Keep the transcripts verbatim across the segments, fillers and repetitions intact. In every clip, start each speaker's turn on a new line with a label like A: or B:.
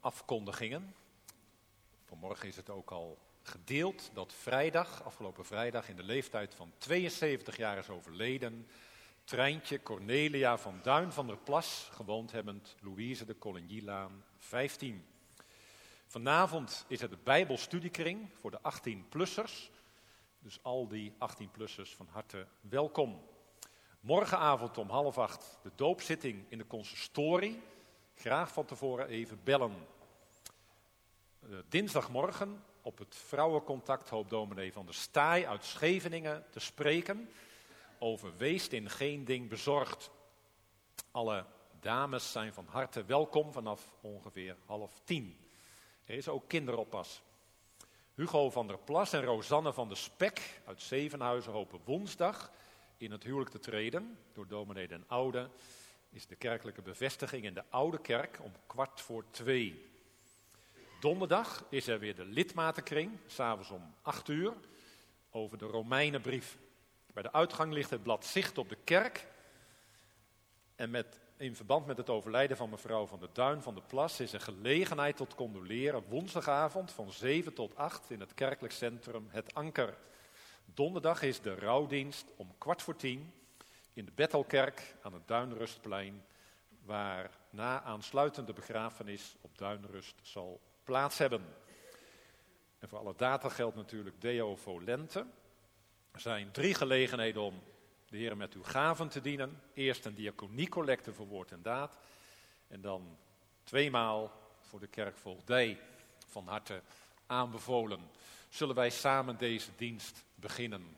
A: afkondigingen. Vanmorgen is het ook al gedeeld dat vrijdag, afgelopen vrijdag, in de leeftijd van tweeënzeventig jaar is overleden Treintje Cornelia van Duin van der Plas, gewoond hebbend Louise de Colignylaan vijftien. Vanavond is het de Bijbelstudiekring voor de achttien-plussers. Dus al die achttien-plussers van harte welkom. Morgenavond om half acht de doopzitting in de consistorie. Graag van tevoren even bellen. Uh, dinsdagmorgen op het vrouwencontact hoopt dominee Van der Staaij uit Scheveningen te spreken over wees in geen ding bezorgd. Alle dames zijn van harte welkom vanaf ongeveer half tien. Er is ook kinderoppas. Hugo van der Plas en Rosanne van der Spek uit Zevenhuizen hopen woensdag in het huwelijk te treden. Door dominee Den Oude is de kerkelijke bevestiging in de Oude Kerk om kwart voor twee. Donderdag is er weer de lidmatenkring, s'avonds om acht uur, over de Romeinenbrief. Bij de uitgang ligt het blad Zicht op de Kerk. En met, in verband met het overlijden van mevrouw Van der Duin van der Plas is er gelegenheid tot condoleren woensdagavond van zeven tot acht in het kerkelijk centrum Het Anker. Donderdag is de rouwdienst om kwart voor tien in de Bethelkerk aan het Duinrustplein, waar na aansluitende begrafenis op Duinrust zal plaats hebben. En voor alle data geldt natuurlijk Deo Volente. Er zijn drie gelegenheden om de Heer met uw gaven te dienen. Eerst een diaconiecollecte voor woord en daad. En dan tweemaal voor de kerkvoogdij van harte aanbevolen. Zullen wij samen deze dienst beginnen.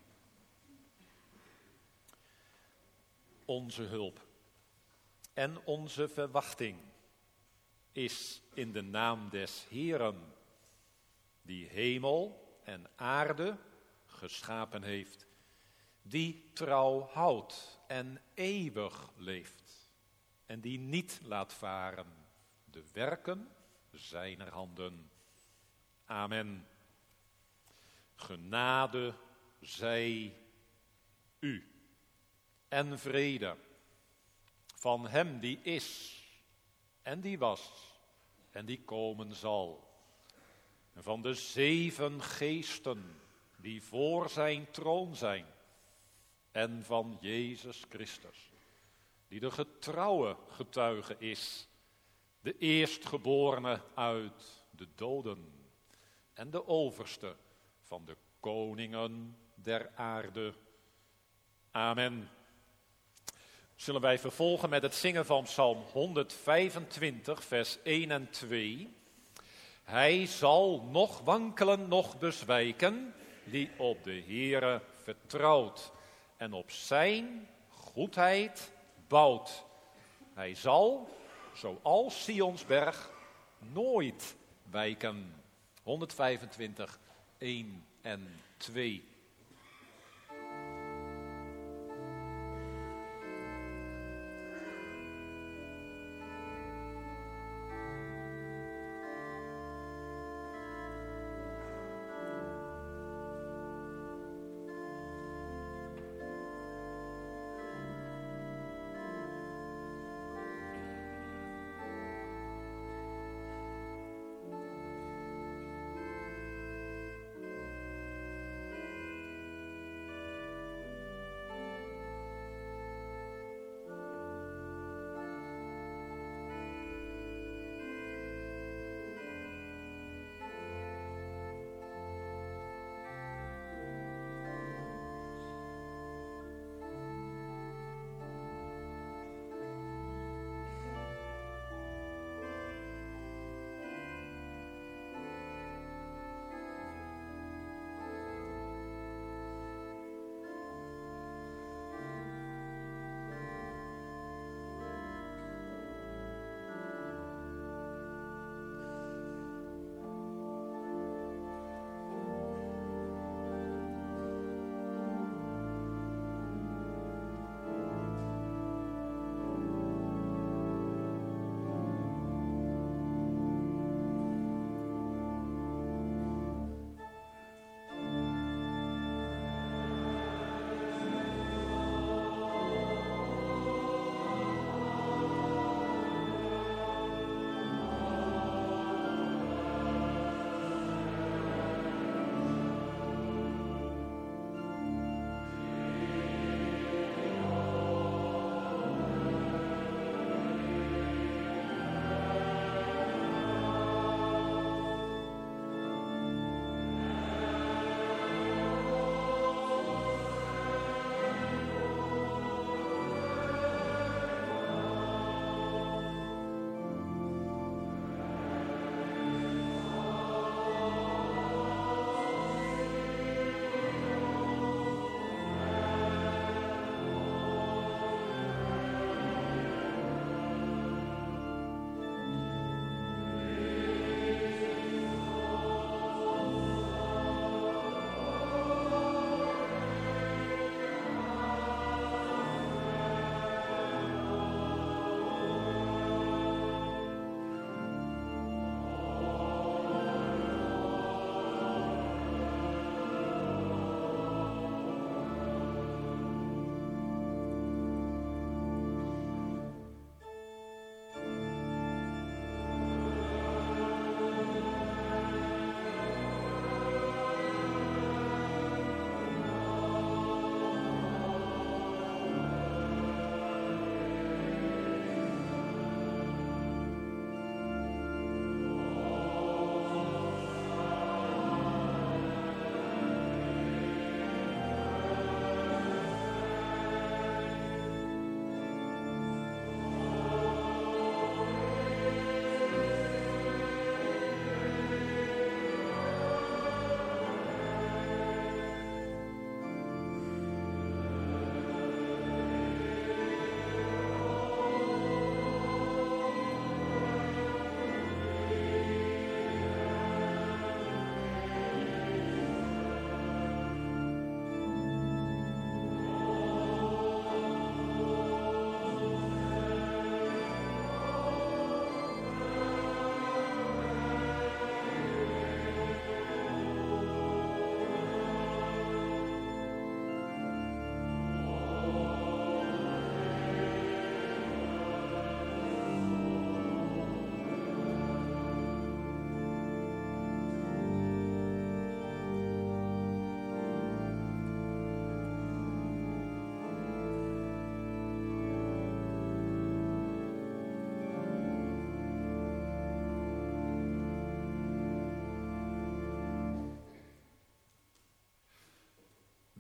A: Onze hulp en onze verwachting is in de naam des Heeren, die hemel en aarde geschapen heeft, die trouw houdt en eeuwig leeft en die niet laat varen de werken zijner handen. Amen. Genade zij u en vrede van hem die is en die was en die komen zal. En van de zeven geesten die voor zijn troon zijn. En van Jezus Christus, die de getrouwe getuige is, de eerstgeborene uit de doden en de overste van de koningen der aarde. Amen. Zullen wij vervolgen met het zingen van Psalm honderdvijfentwintig, vers één en twee. Hij zal nog wankelen, nog bezwijken, die op de Heere vertrouwt en op zijn goedheid bouwt. Hij zal, zoals Sionsberg, nooit wijken. honderdvijfentwintig, één en twee.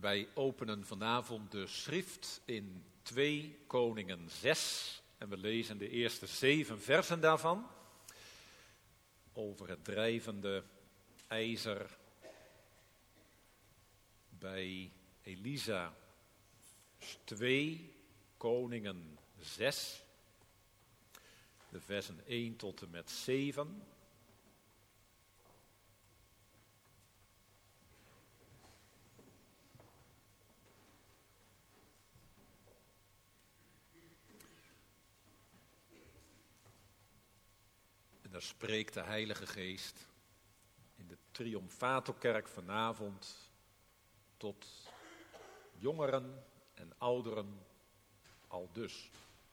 A: Wij openen vanavond de schrift in twee Koningen zes en we lezen de eerste zeven versen daarvan over het drijvende ijzer bij Elisa. Dus twee Koningen zes, de versen één tot en met zeven. En daar spreekt de Heilige Geest in de Triomfatorkerk vanavond tot jongeren en ouderen aldus.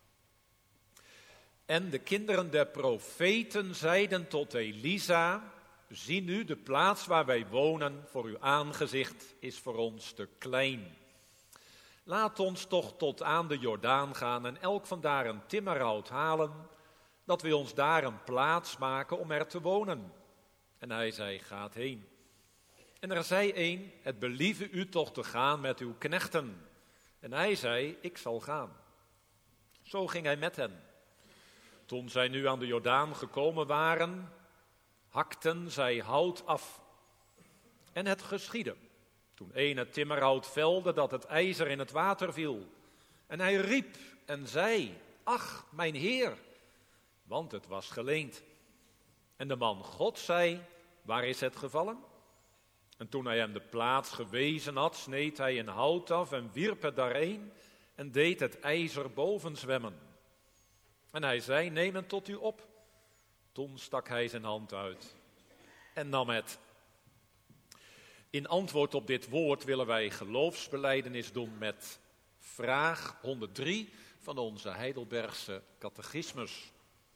A: En de kinderen der profeten zeiden tot Elisa: zie nu, de plaats waar wij wonen voor uw aangezicht is voor ons te klein. Laat ons toch tot aan de Jordaan gaan en elk vandaar een timmerhout halen, dat we ons daar een plaats maken om er te wonen. En hij zei: gaat heen. En er zei een: het believe u toch te gaan met uw knechten. En hij zei: ik zal gaan. Zo ging hij met hen. Toen zij nu aan de Jordaan gekomen waren, hakten zij hout af. En het geschiedde, toen een het timmerhout velde, dat het ijzer in het water viel. En hij riep en zei: ach, mijn heer, want het was geleend. En de man God zei: waar is het gevallen? En toen hij hem de plaats gewezen had, sneed hij een hout af en wierp het daarheen en deed het ijzer boven zwemmen. En hij zei: neem het tot u op. Toen stak hij zijn hand uit en nam het. In antwoord op dit woord willen wij geloofsbelijdenis doen met vraag honderddrie van onze Heidelbergse catechismus.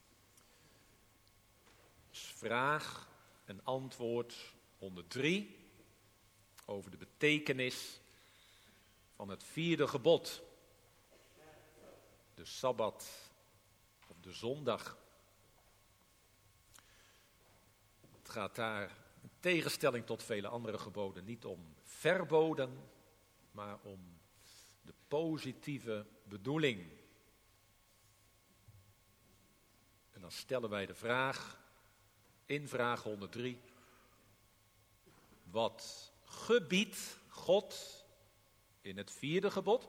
A: Dus vraag en antwoord honderddrie over de betekenis van het vierde gebod. De Sabbat of de zondag. Het gaat daar in tegenstelling tot vele andere geboden niet om verboden, maar om de positieve bedoeling. En dan stellen wij de vraag in vraag honderddrie: wat gebiedt God in het vierde gebod?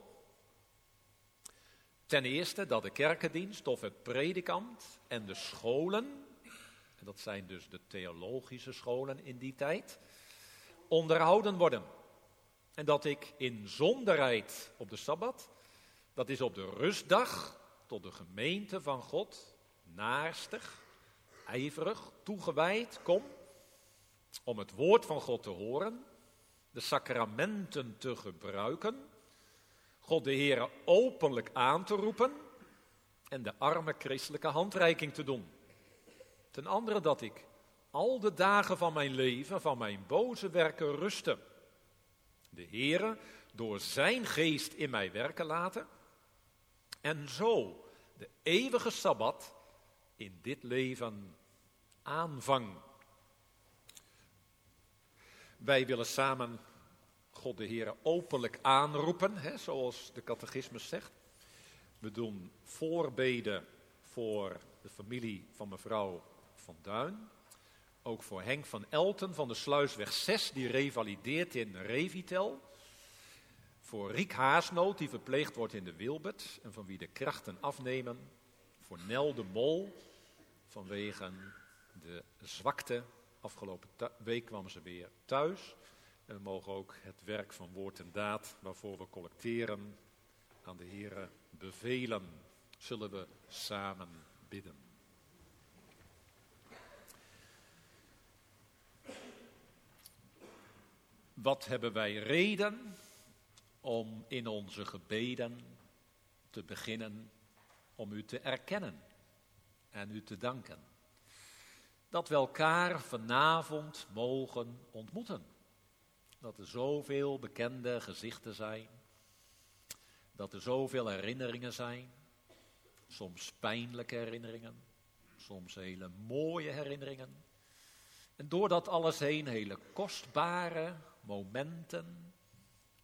A: Ten eerste dat de kerkendienst of het predikant en de scholen, en dat zijn dus de theologische scholen in die tijd, onderhouden worden. En dat ik in zonderheid op de Sabbat, dat is op de rustdag, tot de gemeente van God, naarstig, ijverig, toegewijd kom, om het woord van God te horen, de sacramenten te gebruiken, God de Heere openlijk aan te roepen en de arme christelijke handreiking te doen. Ten andere dat ik al de dagen van mijn leven, van mijn boze werken rusten. De Heere door zijn geest in mij werken laten en zo de eeuwige Sabbat in dit leven aanvang. Wij willen samen God de Heere openlijk aanroepen, hè, zoals de catechismus zegt. We doen voorbeden voor de familie van mevrouw Van Duin. Ook voor Henk van Elten van de Sluisweg zes, die revalideert in Revitel. Voor Riek Haasnoot, die verpleegd wordt in de Wilbert en van wie de krachten afnemen. Voor Nel de Mol, vanwege de zwakte. Afgelopen tu- week kwam ze weer thuis. En we mogen ook het werk van woord en daad, waarvoor we collecteren, aan de Heere bevelen. Zullen we samen bidden. Wat hebben wij reden om in onze gebeden te beginnen om u te erkennen en u te danken. Dat we elkaar vanavond mogen ontmoeten. Dat er zoveel bekende gezichten zijn. Dat er zoveel herinneringen zijn. Soms pijnlijke herinneringen. Soms hele mooie herinneringen. En door dat alles heen hele kostbare momenten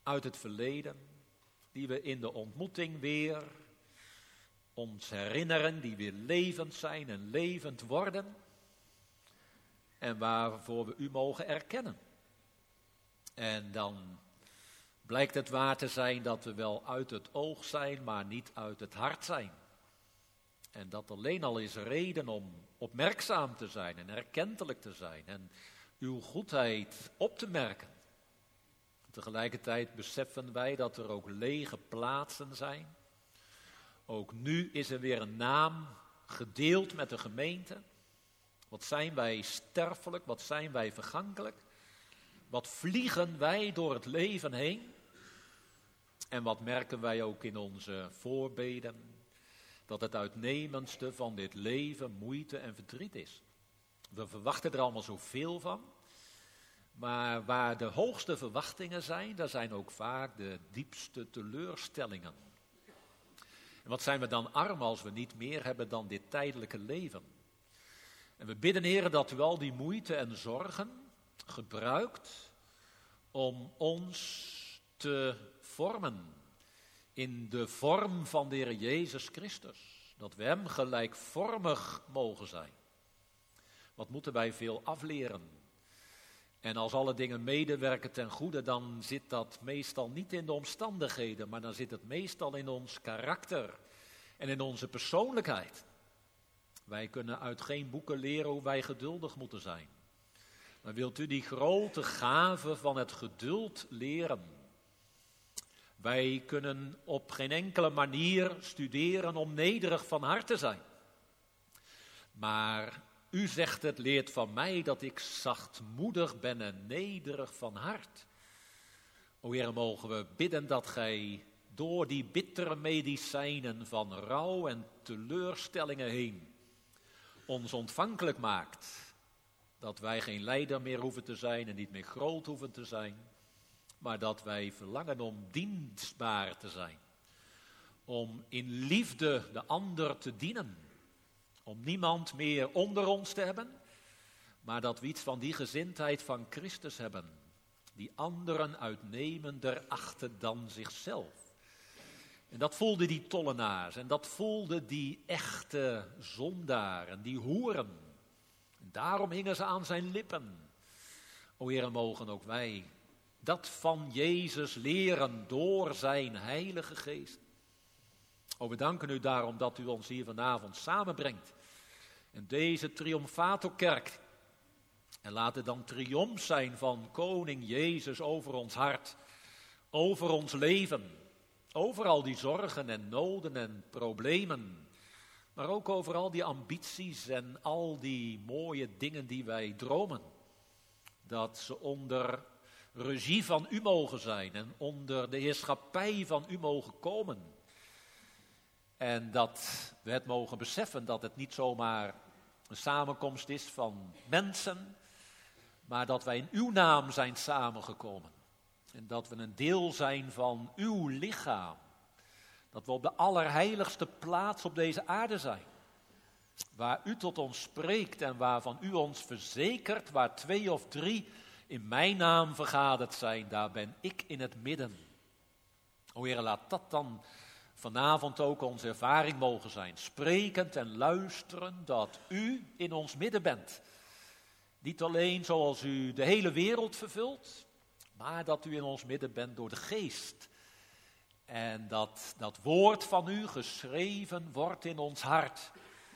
A: uit het verleden, die we in de ontmoeting weer ons herinneren, die weer levend zijn en levend worden en waarvoor we u mogen erkennen. En dan blijkt het waar te zijn dat we wel uit het oog zijn, maar niet uit het hart zijn. En dat alleen al is reden om opmerkzaam te zijn en erkentelijk te zijn en uw goedheid op te merken. Tegelijkertijd beseffen wij dat er ook lege plaatsen zijn. Ook nu is er weer een naam gedeeld met de gemeente. Wat zijn wij sterfelijk, wat zijn wij vergankelijk? Wat vliegen wij door het leven heen? En wat merken wij ook in onze voorbeden? Dat het uitnemendste van dit leven moeite en verdriet is. We verwachten er allemaal zoveel van. Maar waar de hoogste verwachtingen zijn, daar zijn ook vaak de diepste teleurstellingen. En wat zijn we dan arm als we niet meer hebben dan dit tijdelijke leven? En we bidden, Heer, dat u al die moeite en zorgen gebruikt om ons te vormen in de vorm van de Heer Jezus Christus. Dat we hem gelijkvormig mogen zijn. Wat moeten wij veel afleren? En als alle dingen medewerken ten goede, dan zit dat meestal niet in de omstandigheden, maar dan zit het meestal in ons karakter en in onze persoonlijkheid. Wij kunnen uit geen boeken leren hoe wij geduldig moeten zijn. Maar wilt u die grote gave van het geduld leren? Wij kunnen op geen enkele manier studeren om nederig van hart te zijn. Maar u zegt het, leert van mij dat ik zachtmoedig ben en nederig van hart. O Heer, mogen we bidden dat gij door die bittere medicijnen van rouw en teleurstellingen heen ons ontvankelijk maakt. Dat wij geen leider meer hoeven te zijn en niet meer groot hoeven te zijn. Maar dat wij verlangen om dienstbaar te zijn. Om in liefde de ander te dienen. Om niemand meer onder ons te hebben. Maar dat we iets van die gezindheid van Christus hebben. Die anderen uitnemender achten dan zichzelf. En dat voelden die tollenaars. En dat voelden die echte zondaren, die hoeren. En daarom hingen ze aan zijn lippen. O Heer, mogen ook wij dat van Jezus leren door zijn Heilige Geest. O, we danken u daarom dat u ons hier vanavond samenbrengt. In deze Triomfatorkerk. En laat het dan triomf zijn van Koning Jezus over ons hart. Over ons leven. Over al die zorgen en noden en problemen. Maar ook over al die ambities en al die mooie dingen die wij dromen. Dat ze onder regie van u mogen zijn en onder de heerschappij van u mogen komen. En dat we het mogen beseffen dat het niet zomaar een samenkomst is van mensen, maar dat wij in uw naam zijn samengekomen. En dat we een deel zijn van uw lichaam. Dat we op de allerheiligste plaats op deze aarde zijn. Waar u tot ons spreekt en waarvan u ons verzekert, waar twee of drie in mijn naam vergaderd zijn, daar ben ik in het midden. O Heer, laat dat dan vanavond ook onze ervaring mogen zijn. Sprekend en luisteren dat u in ons midden bent. Niet alleen zoals u de hele wereld vervult, maar dat u in ons midden bent door de Geest. En dat dat woord van u geschreven wordt in ons hart.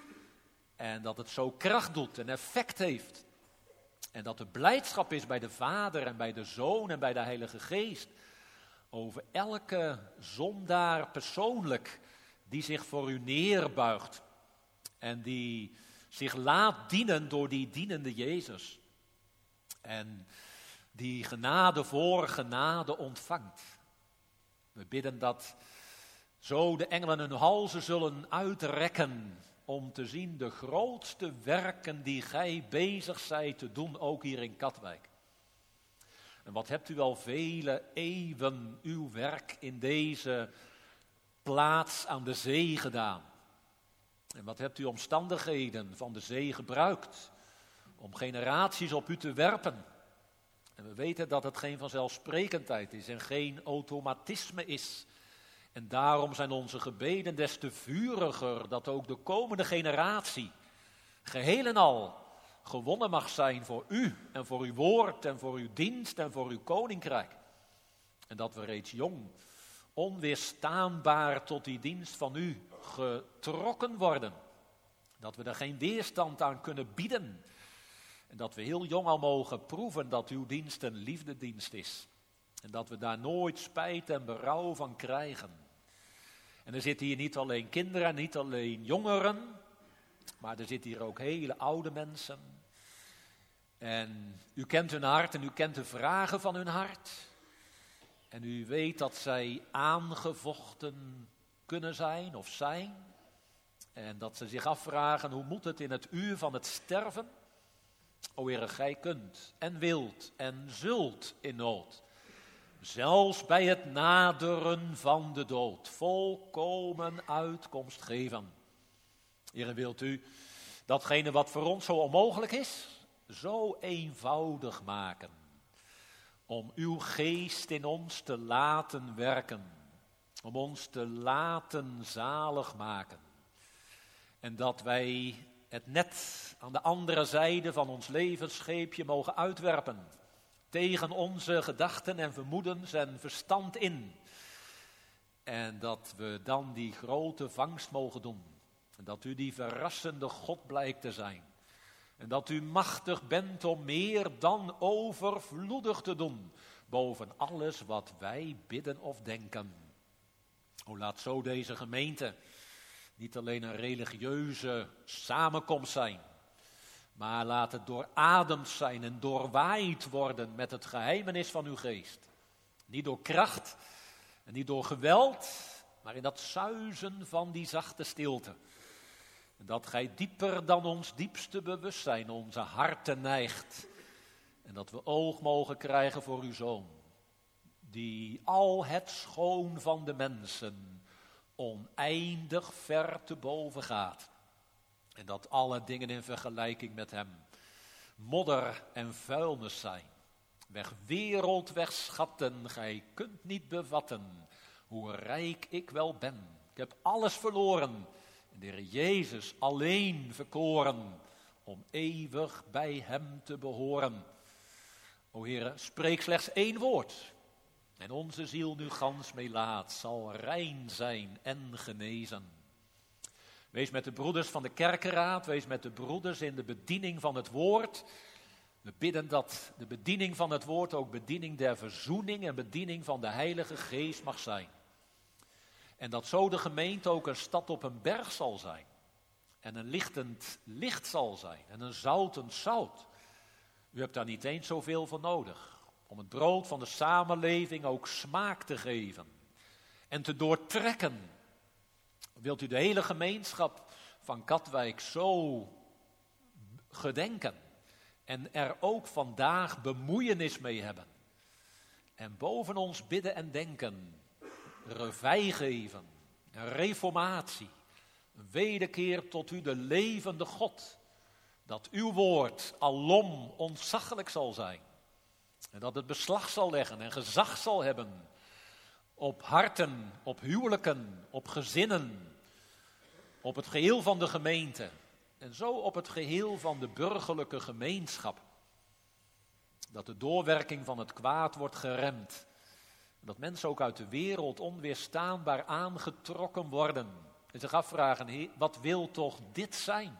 A: En dat het zo kracht doet en effect heeft. En dat er blijdschap is bij de Vader en bij de Zoon en bij de Heilige Geest. Over elke zondaar persoonlijk die zich voor u neerbuigt. En die zich laat dienen door die dienende Jezus. En die genade voor genade ontvangt. We bidden dat zo de engelen hun halzen zullen uitrekken om te zien de grootste werken die gij bezig zijt te doen, ook hier in Katwijk. En wat hebt u al vele eeuwen uw werk in deze plaats aan de zee gedaan. En wat hebt u omstandigheden van de zee gebruikt om generaties op u te werpen.
B: En we weten dat het geen vanzelfsprekendheid is en geen automatisme is. En daarom zijn onze gebeden des te vuriger dat ook de komende generatie geheel en al gewonnen mag zijn voor u en voor uw woord en voor uw dienst en voor uw koninkrijk. En dat we reeds jong, onweerstaanbaar tot die dienst van u getrokken worden. Dat we er geen weerstand aan kunnen bieden. En dat we heel jong al mogen proeven dat uw dienst een liefdedienst is. En dat we daar nooit spijt en berouw van krijgen. En er zitten hier niet alleen kinderen, niet alleen jongeren, maar er zitten hier ook hele oude mensen. En u kent hun hart en u kent de vragen van hun hart. En u weet dat zij aangevochten kunnen zijn of zijn. En dat ze zich afvragen, hoe moet het in het uur van het sterven? O Heere, gij kunt en wilt en zult in nood. Zelfs bij het naderen van de dood volkomen uitkomst geven. Heere, wilt u datgene wat voor ons zo onmogelijk is, zo eenvoudig maken. Om uw geest in ons te laten werken. Om ons te laten zalig maken. En dat wij het net aan de andere zijde van ons levensscheepje mogen uitwerpen. Tegen onze gedachten en vermoedens en verstand in. En dat we dan die grote vangst mogen doen. En dat u die verrassende God blijkt te zijn. En dat u machtig bent om meer dan overvloedig te doen. Boven alles wat wij bidden of denken. O, laat zo deze gemeente niet alleen een religieuze samenkomst zijn. Maar laat het doorademd zijn en doorwaaid worden met het geheimenis van uw geest. Niet door kracht en niet door geweld, maar in dat suizen van die zachte stilte. En dat gij dieper dan ons diepste bewustzijn onze harten neigt. En dat we oog mogen krijgen voor uw Zoon. Die al het schoon van de mensen oneindig ver te boven gaat. En dat alle dingen in vergelijking met hem modder en vuilnis zijn. Weg wereld, weg schatten, gij kunt niet bevatten hoe rijk ik wel ben. Ik heb alles verloren. De Heer Jezus alleen verkoren om eeuwig bij hem te behoren. O Heere, spreek slechts één woord. En onze ziel nu gans meelaat zal rein zijn en genezen. Wees met de broeders van de kerkenraad, wees met de broeders in de bediening van het woord. We bidden dat de bediening van het woord ook bediening der verzoening en bediening van de Heilige Geest mag zijn. En dat zo de gemeente ook een stad op een berg zal zijn. En een lichtend licht zal zijn. En een zoutend zout. U hebt daar niet eens zoveel voor nodig. Om het brood van de samenleving ook smaak te geven. En te doortrekken. Wilt u de hele gemeenschap van Katwijk zo gedenken. En er ook vandaag bemoeienis mee hebben. En boven ons bidden en denken. Revij geven, een reformatie, een wederkeer tot u de levende God, dat uw woord alom ontzaglijk zal zijn en dat het beslag zal leggen en gezag zal hebben op harten, op huwelijken, op gezinnen, op het geheel van de gemeente en zo op het geheel van de burgerlijke gemeenschap, dat de doorwerking van het kwaad wordt geremd. Dat mensen ook uit de wereld onweerstaanbaar aangetrokken worden. En zich afvragen, wat wil toch dit zijn?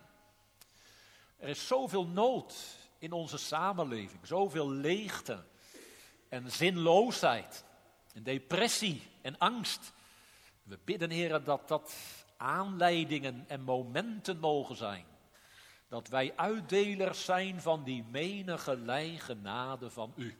B: Er is zoveel nood in onze samenleving. Zoveel leegte en zinloosheid. En depressie en angst. We bidden, Heer, dat dat aanleidingen en momenten mogen zijn. Dat wij uitdelers zijn van die menige genade van u.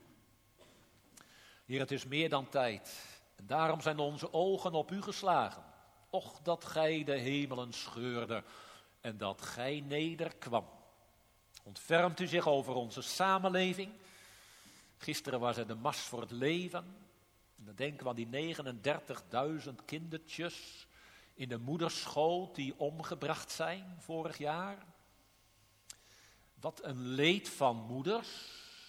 B: Heer, het is meer dan tijd. En daarom zijn onze ogen op u geslagen. Och, dat gij de hemelen scheurde en dat gij nederkwam. Ontfermt u zich over onze samenleving. Gisteren was er de Mars voor het Leven. En dan denken we aan die negenendertigduizend kindertjes in de moederschoot die omgebracht zijn vorig jaar. Wat een leed van moeders.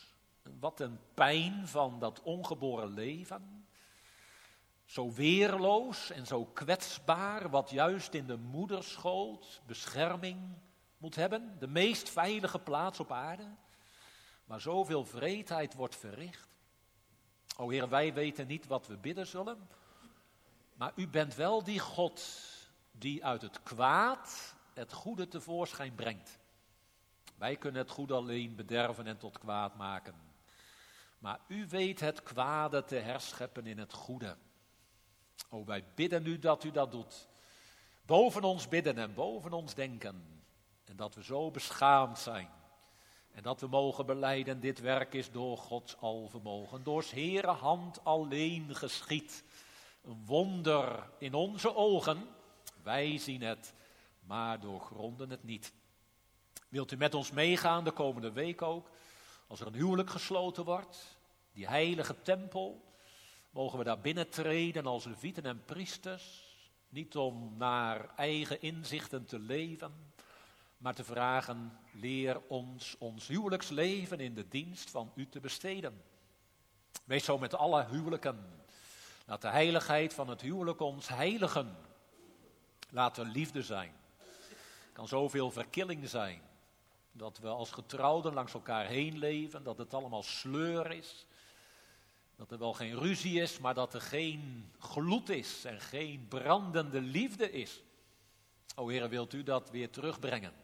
B: Wat een pijn van dat ongeboren leven. Zo weerloos en zo kwetsbaar, wat juist in de moederschoot bescherming moet hebben. De meest veilige plaats op aarde, waar zoveel wreedheid wordt verricht. O Heer, wij weten niet wat we bidden zullen, maar u bent wel die God die uit het kwaad het goede tevoorschijn brengt. Wij kunnen het goede alleen bederven en tot kwaad maken. Maar u weet het kwade te herscheppen in het goede. O, wij bidden u dat u dat doet. Boven ons bidden en boven ons denken. En dat we zo beschaamd zijn. En dat we mogen belijden, dit werk is door Gods alvermogen. Door 's Heere hand alleen geschied. Een wonder in onze ogen. Wij zien het, maar doorgronden het niet. Wilt u met ons meegaan de komende week ook? Als er een huwelijk gesloten wordt, die heilige tempel, mogen we daar binnentreden als levieten en priesters. Niet om naar eigen inzichten te leven, maar te vragen, leer ons ons huwelijksleven in de dienst van u te besteden. Wees zo met alle huwelijken. Laat de heiligheid van het huwelijk ons heiligen. Laat er liefde zijn. Er kan zoveel verkilling zijn. Dat we als getrouwden langs elkaar heen leven. Dat het allemaal sleur is. Dat er wel geen ruzie is, maar dat er geen gloed is. En geen brandende liefde is. O Heere, wilt u dat weer terugbrengen?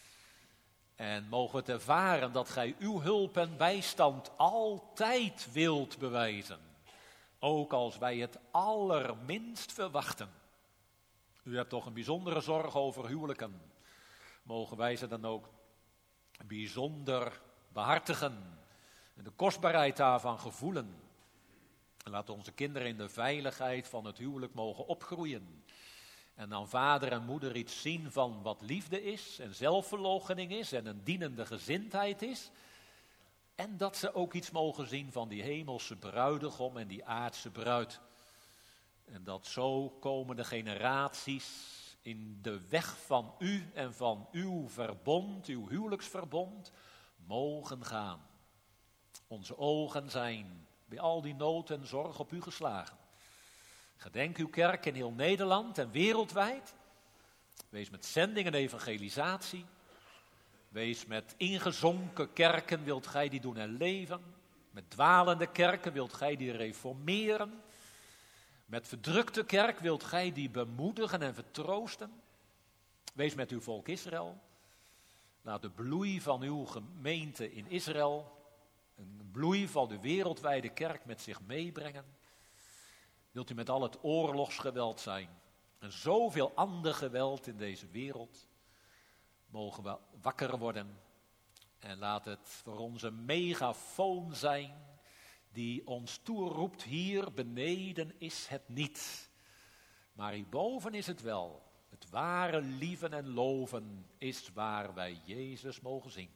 B: En mogen we het ervaren dat gij uw hulp en bijstand altijd wilt bewijzen. Ook als wij het allerminst verwachten. U hebt toch een bijzondere zorg over huwelijken. Mogen wij ze dan ook bijzonder behartigen. En de kostbaarheid daarvan gevoelen. En laat onze kinderen in de veiligheid van het huwelijk mogen opgroeien. En dan vader en moeder iets zien van wat liefde is en zelfverloochening is en een dienende gezindheid is. En dat ze ook iets mogen zien van die hemelse bruidegom en die aardse bruid. En dat zo komende generaties in de weg van u en van uw verbond, uw huwelijksverbond, mogen gaan. Onze ogen zijn bij al die nood en zorg op u geslagen. Gedenk uw kerk in heel Nederland en wereldwijd. Wees met zending en evangelisatie. Wees met ingezonken kerken, wilt gij die doen herleven. Met dwalende kerken wilt gij die reformeren. Met verdrukte kerk wilt gij die bemoedigen en vertroosten. Wees met uw volk Israël. Laat de bloei van uw gemeente in Israël, een bloei van de wereldwijde kerk met zich meebrengen. Wilt u met al het oorlogsgeweld zijn en zoveel ander geweld in deze wereld, mogen we wakker worden en laat het voor ons een megafoon zijn die ons toeroept, hier beneden is het niet, maar hierboven is het wel. Het ware lieven en loven is waar wij Jezus mogen zien.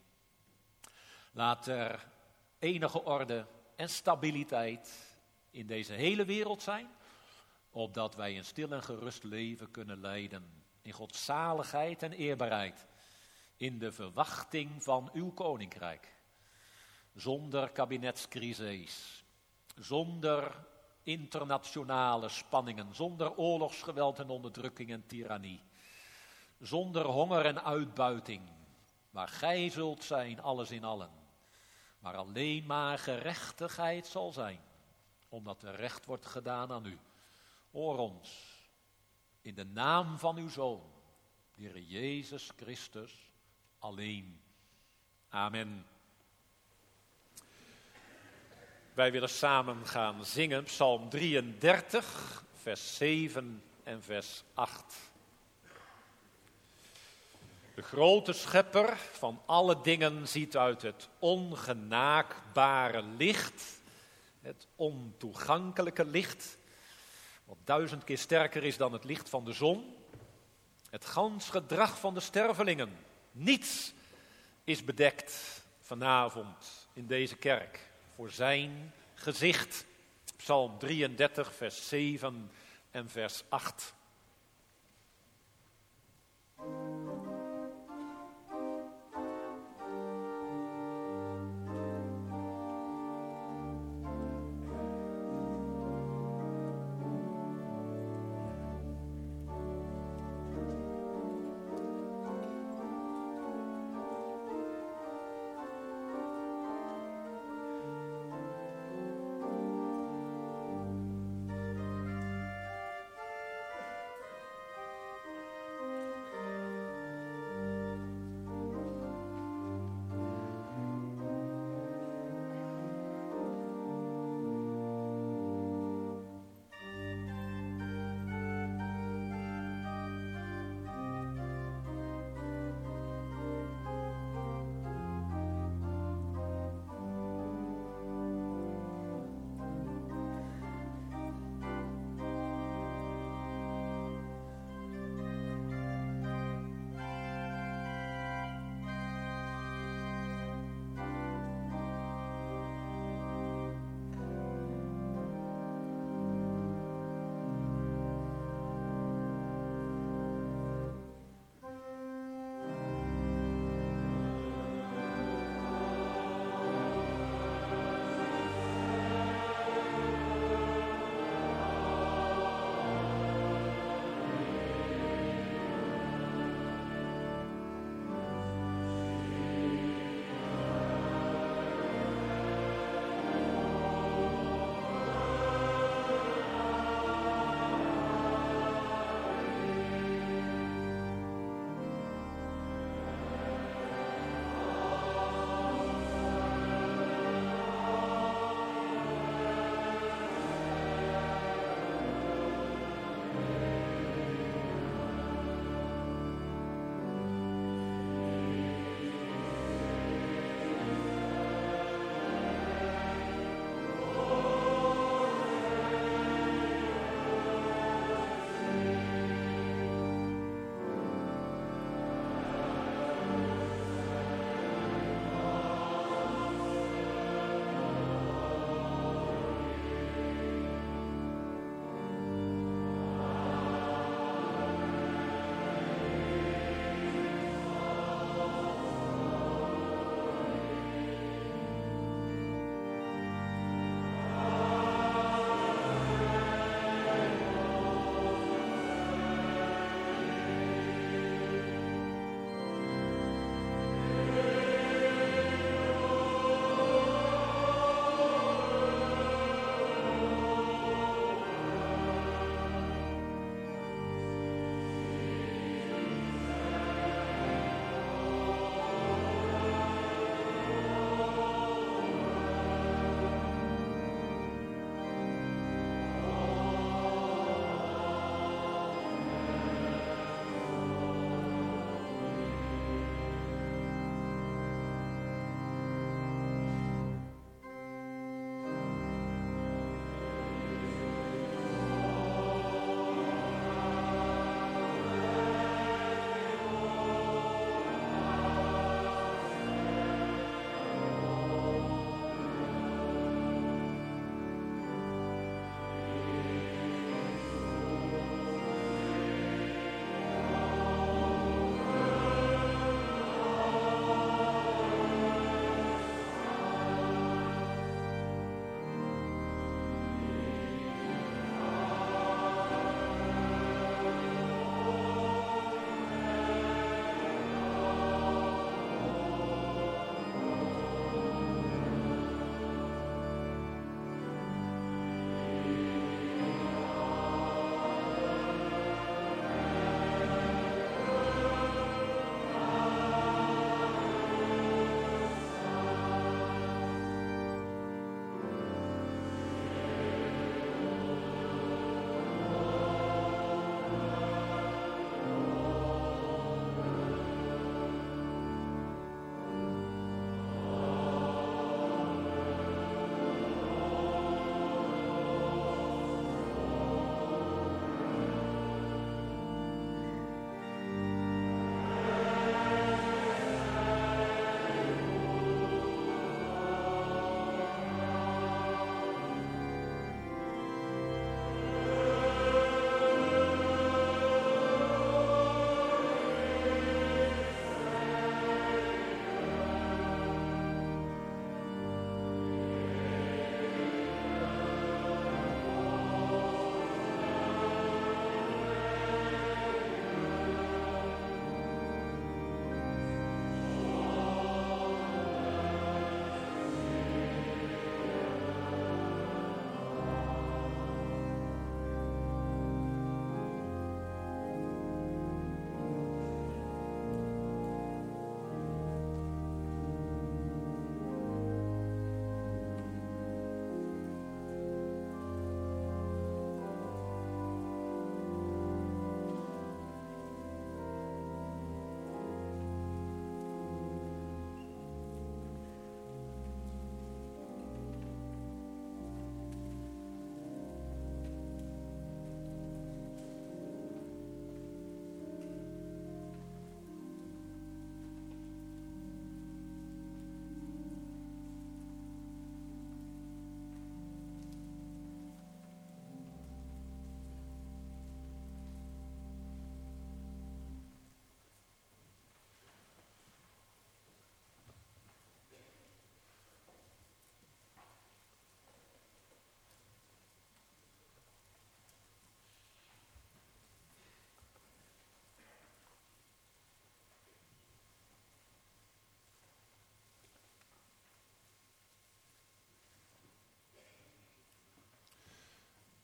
B: Laat er enige orde en stabiliteit in deze hele wereld zijn, opdat wij een stil en gerust leven kunnen leiden in Gods zaligheid en eerbaarheid, in de verwachting van uw koninkrijk, zonder kabinetscrises, zonder internationale spanningen, zonder oorlogsgeweld en onderdrukking en tirannie, zonder honger en uitbuiting, waar gij zult zijn, alles in allen, waar alleen maar gerechtigheid zal zijn, omdat er recht wordt gedaan aan u. Hoor ons, in de naam van uw Zoon, de Heer Jezus Christus, alleen. Amen. Wij willen samen gaan zingen, Psalm drieëndertig, vers zeven en vers acht. De grote schepper van alle dingen ziet uit het ongenaakbare licht, het ontoegankelijke licht, wat duizend keer sterker is dan het licht van de zon. Het gans gedrag van de stervelingen. Niets is bedekt vanavond in deze kerk voor zijn gezicht. Psalm drieëndertig, vers zeven en vers acht.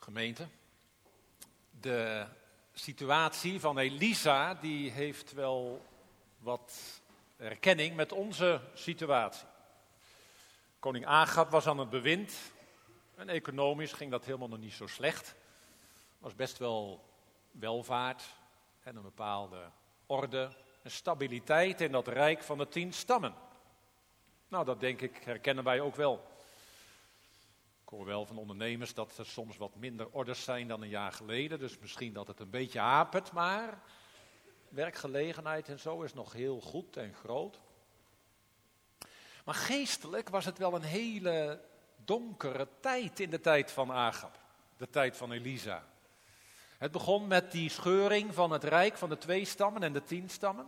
A: Gemeente, de situatie van Elisa die heeft wel wat herkenning met onze situatie. Koning Agab was aan het bewind en economisch ging dat helemaal nog niet zo slecht. Er was best wel welvaart en een bepaalde orde en stabiliteit in dat rijk van de tien stammen. Nou, dat denk ik herkennen wij ook wel. Ik hoor wel van ondernemers dat er soms wat minder orders zijn dan een jaar geleden. Dus misschien dat het een beetje hapert, maar werkgelegenheid en zo is nog heel goed en groot. Maar geestelijk was het wel een hele donkere tijd in de tijd van Agab. De tijd van Elisa. Het begon met die scheuring van het rijk van de twee stammen en de tien stammen.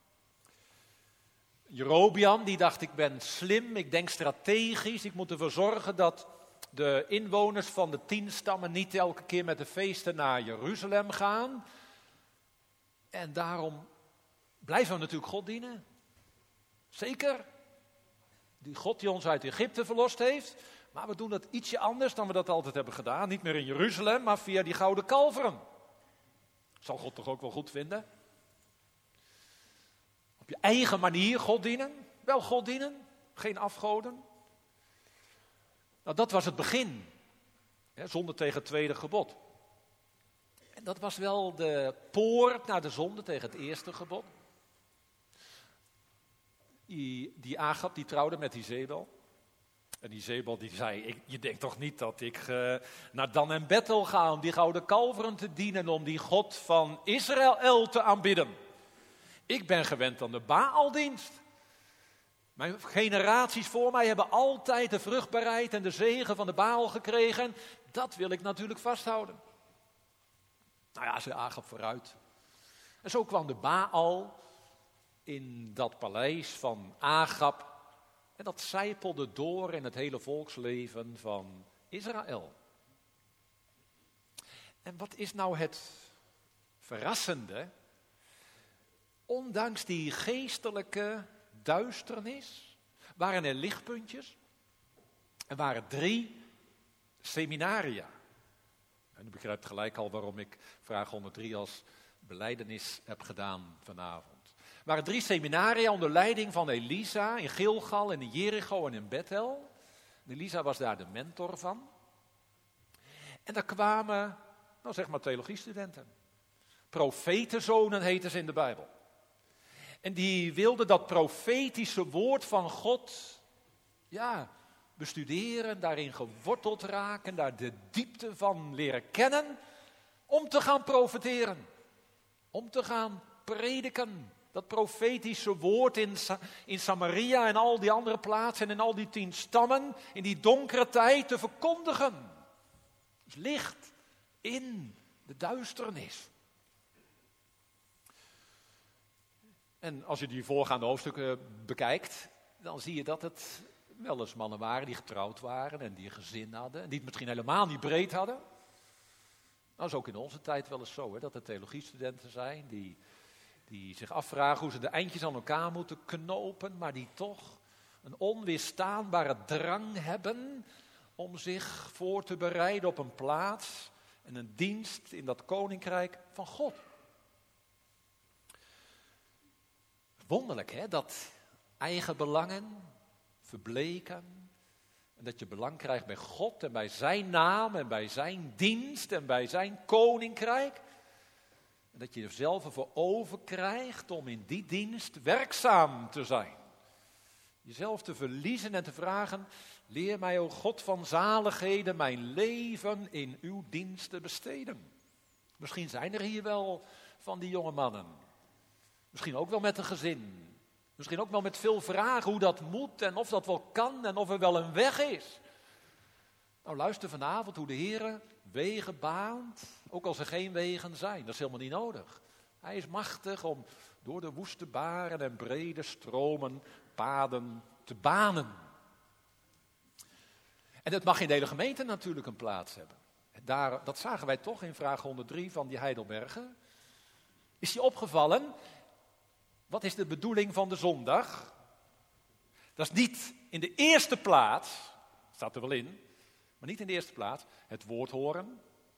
A: Jerobeam die dacht, ik ben slim, ik denk strategisch, ik moet ervoor zorgen dat de inwoners van de tien stammen niet elke keer met de feesten naar Jeruzalem gaan. En daarom blijven we natuurlijk God dienen. Zeker. Die God die ons uit Egypte verlost heeft. Maar we doen dat ietsje anders dan we dat altijd hebben gedaan. Niet meer in Jeruzalem, maar via die gouden kalveren. Zal God toch ook wel goed vinden? Op je eigen manier God dienen. Wel God dienen, geen afgoden. Nou, dat was het begin. Hè, zonde tegen het tweede gebod. En dat was wel de poort naar de zonde tegen het eerste gebod. Die, die Agab die trouwde met Izebel. En Izebel die zei, ik, je denkt toch niet dat ik uh, naar Dan en Bethel ga om die gouden kalveren te dienen, om die God van Israël te aanbidden. Ik ben gewend aan de Baaldienst. Mijn generaties voor mij hebben altijd de vruchtbaarheid en de zegen van de Baal gekregen. Dat wil ik natuurlijk vasthouden. Nou ja, zei Agab vooruit. En zo kwam de Baal in dat paleis van Agab. En dat sijpelde door in het hele volksleven van Israël. En wat is nou het verrassende? Ondanks die geestelijke duisternis waren er lichtpuntjes. Er waren drie seminaria. En u begrijpt gelijk al waarom ik vraag honderddrie als belijdenis heb gedaan vanavond. Er waren drie seminaria onder leiding van Elisa in Gilgal en in Jericho en in Bethel. En Elisa was daar de mentor van. En daar kwamen, nou zeg maar theologiestudenten. Profetenzonen heten ze in de Bijbel. En die wilden dat profetische woord van God, ja, bestuderen, daarin geworteld raken, daar de diepte van leren kennen, om te gaan profeteren, om te gaan prediken. Dat profetische woord in, Sa- in Samaria en al die andere plaatsen en in al die tien stammen, in die donkere tijd te verkondigen. Dus licht in de duisternis. En als je die voorgaande hoofdstukken bekijkt, dan zie je dat het wel eens mannen waren die getrouwd waren en die een gezin hadden. En die het misschien helemaal niet breed hadden. Nou is ook in onze tijd wel eens zo, hè, dat er theologiestudenten zijn die, die zich afvragen hoe ze de eindjes aan elkaar moeten knopen. Maar die toch een onweerstaanbare drang hebben om zich voor te bereiden op een plaats en een dienst in dat koninkrijk van God. Wonderlijk, hè, dat eigen belangen verbleken en dat je belang krijgt bij God en bij zijn naam en bij zijn dienst en bij zijn koninkrijk. En dat je jezelf ervoor over krijgt om in die dienst werkzaam te zijn. Jezelf te verliezen en te vragen, leer mij, o God van zaligheden, mijn leven in uw dienst te besteden. Misschien zijn er hier wel van die jonge mannen. Misschien ook wel met een gezin. Misschien ook wel met veel vragen hoe dat moet en of dat wel kan en of er wel een weg is. Nou, luister vanavond hoe de Heer wegen baant, ook als er geen wegen zijn. Dat is helemaal niet nodig. Hij is machtig om door de woeste baren en brede stromen paden te banen. En dat mag in de hele gemeente natuurlijk een plaats hebben. Daar, dat zagen wij toch in vraag honderddrie van die Heidelberger. Is je opgevallen? Wat is de bedoeling van de zondag? Dat is niet in de eerste plaats, staat er wel in, maar niet in de eerste plaats, het woord horen,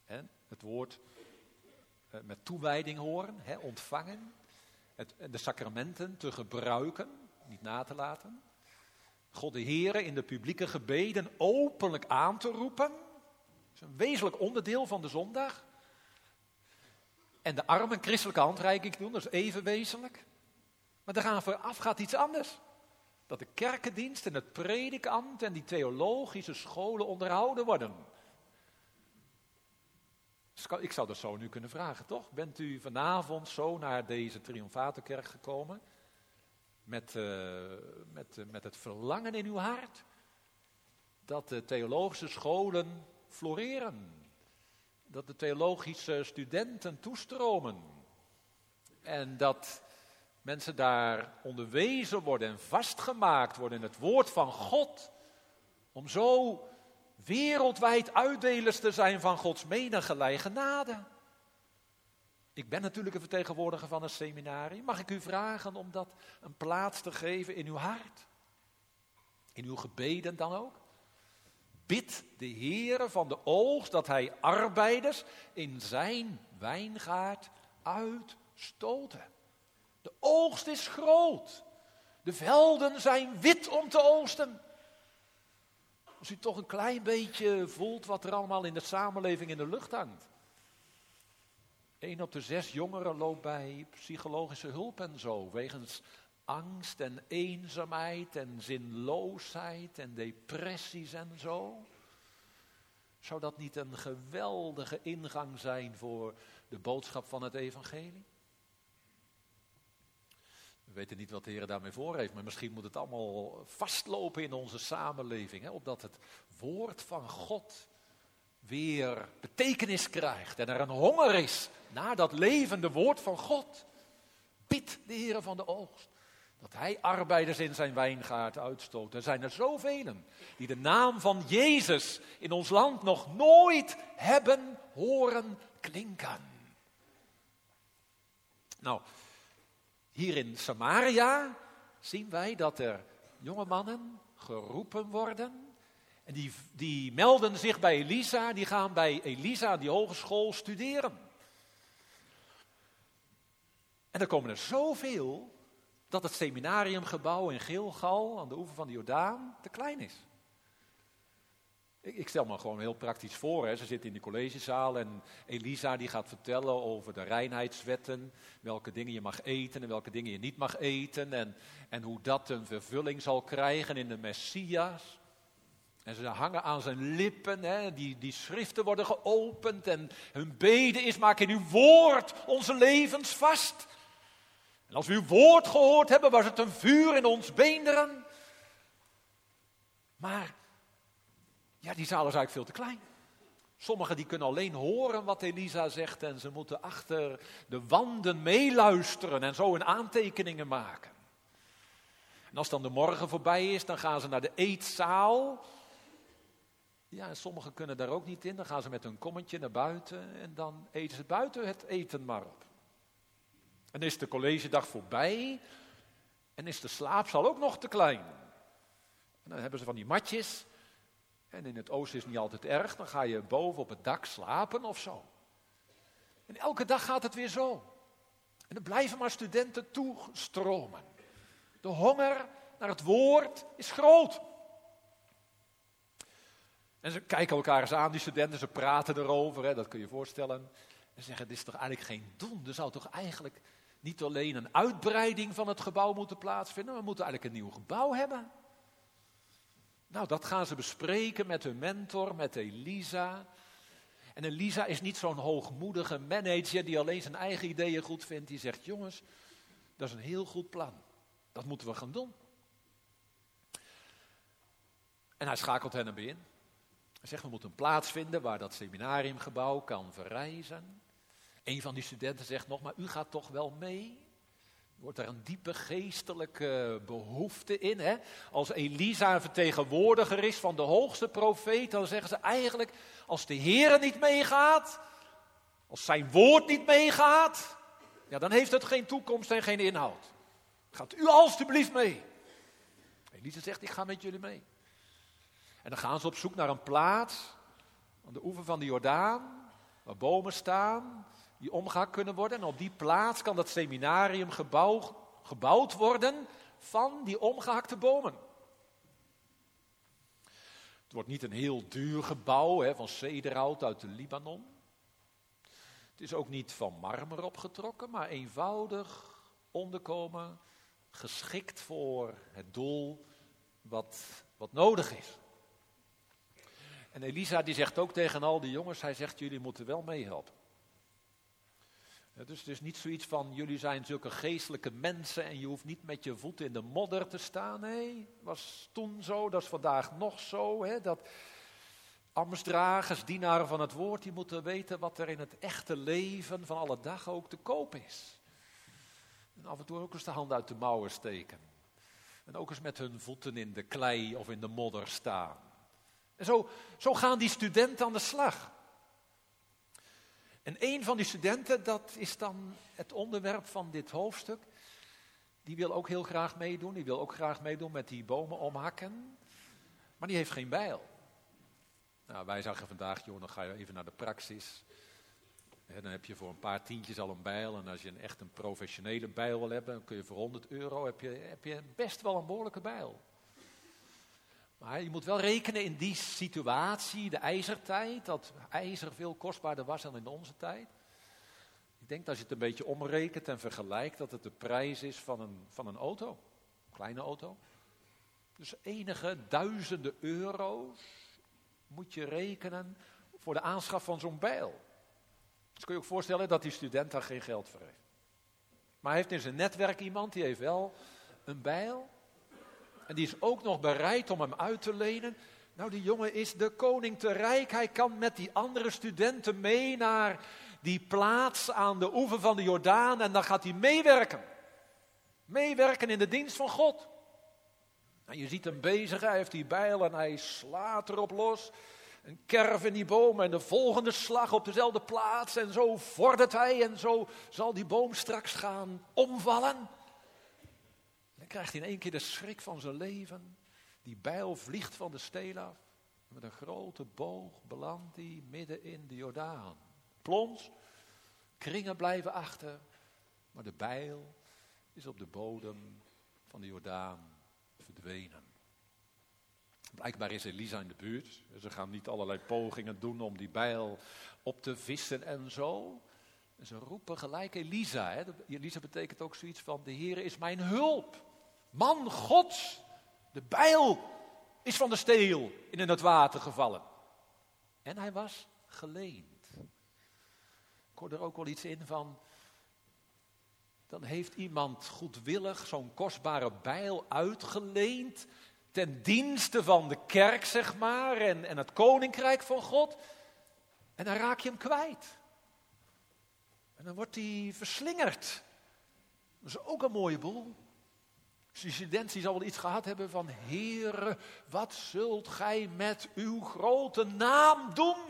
B: Hè? Het woord uh, met toewijding horen, hè? Ontvangen. Het, de sacramenten te gebruiken, niet na te laten. God de Heere in de publieke gebeden openlijk aan te roepen. Dat is een wezenlijk onderdeel van de zondag. En de armen christelijke handreiking doen, dat is even wezenlijk. Maar daar gaan vooraf gaat iets anders. Dat de kerkendienst en het predikambt en die theologische scholen onderhouden worden. Ik zou dat zo nu kunnen vragen, toch? Bent u vanavond zo naar deze Triomfatorkerk gekomen? Met, uh, met, uh, met het verlangen in uw hart dat de theologische scholen floreren. Dat de theologische studenten toestromen. En dat mensen daar onderwezen worden en vastgemaakt worden in het woord van God. Om zo wereldwijd uitdelers te zijn van Gods menigelijke genade. Ik ben natuurlijk een vertegenwoordiger van een seminarie. Mag ik u vragen om dat een plaats te geven in uw hart? In uw gebeden dan ook? Bid de Heere van de oogst dat hij arbeiders in zijn wijngaard uitstoten. De oogst is groot. De velden zijn wit om te oogsten. Als u toch een klein beetje voelt wat er allemaal in de samenleving in de lucht hangt. Eén op de zes jongeren loopt bij psychologische hulp en zo. Wegens angst en eenzaamheid en zinloosheid en depressies en zo. Zou dat niet een geweldige ingang zijn voor de boodschap van het evangelie? We weten niet wat de Heer daarmee voor heeft, maar misschien moet het allemaal vastlopen in onze samenleving. Hè, opdat het woord van God weer betekenis krijgt en er een honger is naar dat levende woord van God. Bid de Heer van de oogst dat hij arbeiders in zijn wijngaard uitstoot. Er zijn er zoveel die de naam van Jezus in ons land nog nooit hebben horen klinken. Nou, hier in Samaria zien wij dat er jonge mannen geroepen worden. En die, die melden zich bij Elisa, die gaan bij Elisa aan die hogeschool studeren. En er komen er zoveel dat het seminariumgebouw in Gilgal aan de oever van de Jordaan te klein is. Ik, ik stel me gewoon heel praktisch voor. Hè. Ze zitten in de collegezaal en Elisa die gaat vertellen over de reinheidswetten. Welke dingen je mag eten en welke dingen je niet mag eten. En, en hoe dat een vervulling zal krijgen in de Messias. En ze hangen aan zijn lippen, hè. Die, die schriften worden geopend en hun bede is: maak in uw woord onze levens vast. En als we uw woord gehoord hebben, was het een vuur in ons beenderen. Maar, ja, die zaal is eigenlijk veel te klein. Sommigen die kunnen alleen horen wat Elisa zegt en ze moeten achter de wanden meeluisteren en zo hun aantekeningen maken. En als dan de morgen voorbij is, dan gaan ze naar de eetzaal. Ja, en sommigen kunnen daar ook niet in. Dan gaan ze met hun kommetje naar buiten en dan eten ze buiten het eten maar op. En is de collegedag voorbij en is de slaapzaal ook nog te klein. En dan hebben ze van die matjes. En in het oosten is het niet altijd erg, dan ga je boven op het dak slapen of zo. En elke dag gaat het weer zo. En er blijven maar studenten toestromen. De honger naar het woord is groot. En ze kijken elkaar eens aan, die studenten, ze praten erover, hè, dat kun je je voorstellen. En zeggen, dit is toch eigenlijk geen doen. Er zou toch eigenlijk niet alleen een uitbreiding van het gebouw moeten plaatsvinden, maar we moeten eigenlijk een nieuw gebouw hebben. Nou, dat gaan ze bespreken met hun mentor, met Elisa. En Elisa is niet zo'n hoogmoedige manager die alleen zijn eigen ideeën goed vindt. Die zegt, jongens, dat is een heel goed plan. Dat moeten we gaan doen. En hij schakelt hen erbij in. Hij zegt, we moeten een plaats vinden waar dat seminariumgebouw kan verrijzen. Een van die studenten zegt nog, maar u gaat toch wel mee? Wordt er een diepe geestelijke behoefte in. Hè? Als Elisa een vertegenwoordiger is van de hoogste profeet, dan zeggen ze eigenlijk, als de Heer niet meegaat, als zijn woord niet meegaat, ja, dan heeft het geen toekomst en geen inhoud. Gaat u alstublieft mee. Elisa zegt, ik ga met jullie mee. En dan gaan ze op zoek naar een plaats aan de oever van de Jordaan, waar bomen staan die omgehakt kunnen worden. En op die plaats kan dat seminarium gebouw, gebouwd worden van die omgehakte bomen. Het wordt niet een heel duur gebouw hè, van cederhout uit de Libanon. Het is ook niet van marmer opgetrokken, maar eenvoudig onderkomen, geschikt voor het doel wat, wat nodig is. En Elisa die zegt ook tegen al die jongens, hij zegt jullie moeten wel meehelpen. Ja, dus het is niet zoiets van jullie zijn zulke geestelijke mensen en je hoeft niet met je voeten in de modder te staan. Nee, was toen zo, dat is vandaag nog zo. Hè, dat ambtsdragers, dienaren van het woord, die moeten weten wat er in het echte leven van alle dag ook te koop is. En af en toe ook eens de hand uit de mouwen steken. En ook eens met hun voeten in de klei of in de modder staan. En zo, zo gaan die studenten aan de slag. En een van die studenten, dat is dan het onderwerp van dit hoofdstuk. Die wil ook heel graag meedoen. Die wil ook graag meedoen met die bomen omhakken. Maar die heeft geen bijl. Nou, wij zeggen vandaag, joh, dan ga je even naar de praxis. En dan heb je voor een paar tientjes al een bijl. En als je een echt een professionele bijl wil hebben, dan kun je voor honderd euro, heb je, heb je best wel een behoorlijke bijl. Maar je moet wel rekenen in die situatie, de ijzertijd, dat ijzer veel kostbaarder was dan in onze tijd. Ik denk dat als je het een beetje omrekent en vergelijkt, dat het de prijs is van een, van een auto, een kleine auto. Dus enige duizenden euro's moet je rekenen voor de aanschaf van zo'n bijl. Dus kun je ook voorstellen dat die student daar geen geld voor heeft. Maar hij heeft in zijn netwerk iemand, die heeft wel een bijl. En die is ook nog bereid om hem uit te lenen. Nou, die jongen is de koning te rijk. Hij kan met die andere studenten mee naar die plaats aan de oever van de Jordaan. En dan gaat hij meewerken. Meewerken in de dienst van God. En je ziet hem bezig, hij heeft die bijl en hij slaat erop los. Een kerf in die boom en de volgende slag op dezelfde plaats. En zo vordert hij en zo zal die boom straks gaan omvallen. Dan krijgt hij in één keer de schrik van zijn leven. Die bijl vliegt van de steel af. Met een grote boog belandt hij midden in de Jordaan. Plons, kringen blijven achter. Maar de bijl is op de bodem van de Jordaan verdwenen. Blijkbaar is Elisa in de buurt. Ze gaan niet allerlei pogingen doen om die bijl op te vissen en zo. En ze roepen gelijk Elisa. Hè. Elisa betekent ook zoiets van, de Heere is mijn hulp. Man Gods, de bijl is van de steel in het water gevallen. En hij was geleend. Ik hoor er ook wel iets in van, dan heeft iemand goedwillig zo'n kostbare bijl uitgeleend ten dienste van de kerk, zeg maar, en, en het koninkrijk van God. En dan raak je hem kwijt. En dan wordt hij verslingerd. Dat is ook een mooie boel. Dus die student die zal wel iets gehad hebben van, Heere, wat zult gij met uw grote naam doen?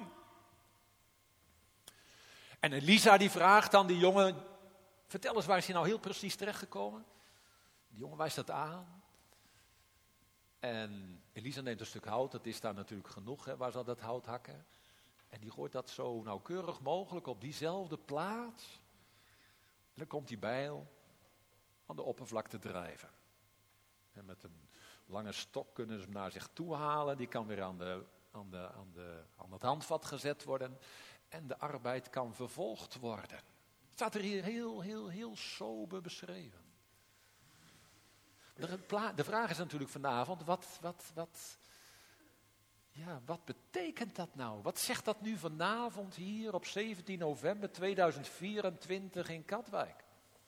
B: En Elisa die vraagt aan die jongen, vertel eens, waar is hij nou heel precies terechtgekomen? Die jongen wijst dat aan. En Elisa neemt een stuk hout, dat is daar natuurlijk genoeg, hè, waar zal dat hout hakken? En die gooit dat zo nauwkeurig mogelijk op diezelfde plaats. En dan komt die bijl aan de oppervlakte drijven. En met een lange stok kunnen ze hem naar zich toe halen. Die kan weer aan, de, aan, de, aan, de, aan het handvat gezet worden. En de arbeid kan vervolgd worden. Het staat er hier heel, heel, heel sober beschreven. De vraag is natuurlijk vanavond, wat, wat, wat, ja, wat betekent dat nou? Wat zegt dat nu vanavond hier op zeventien november tweeduizend vierentwintig in Katwijk?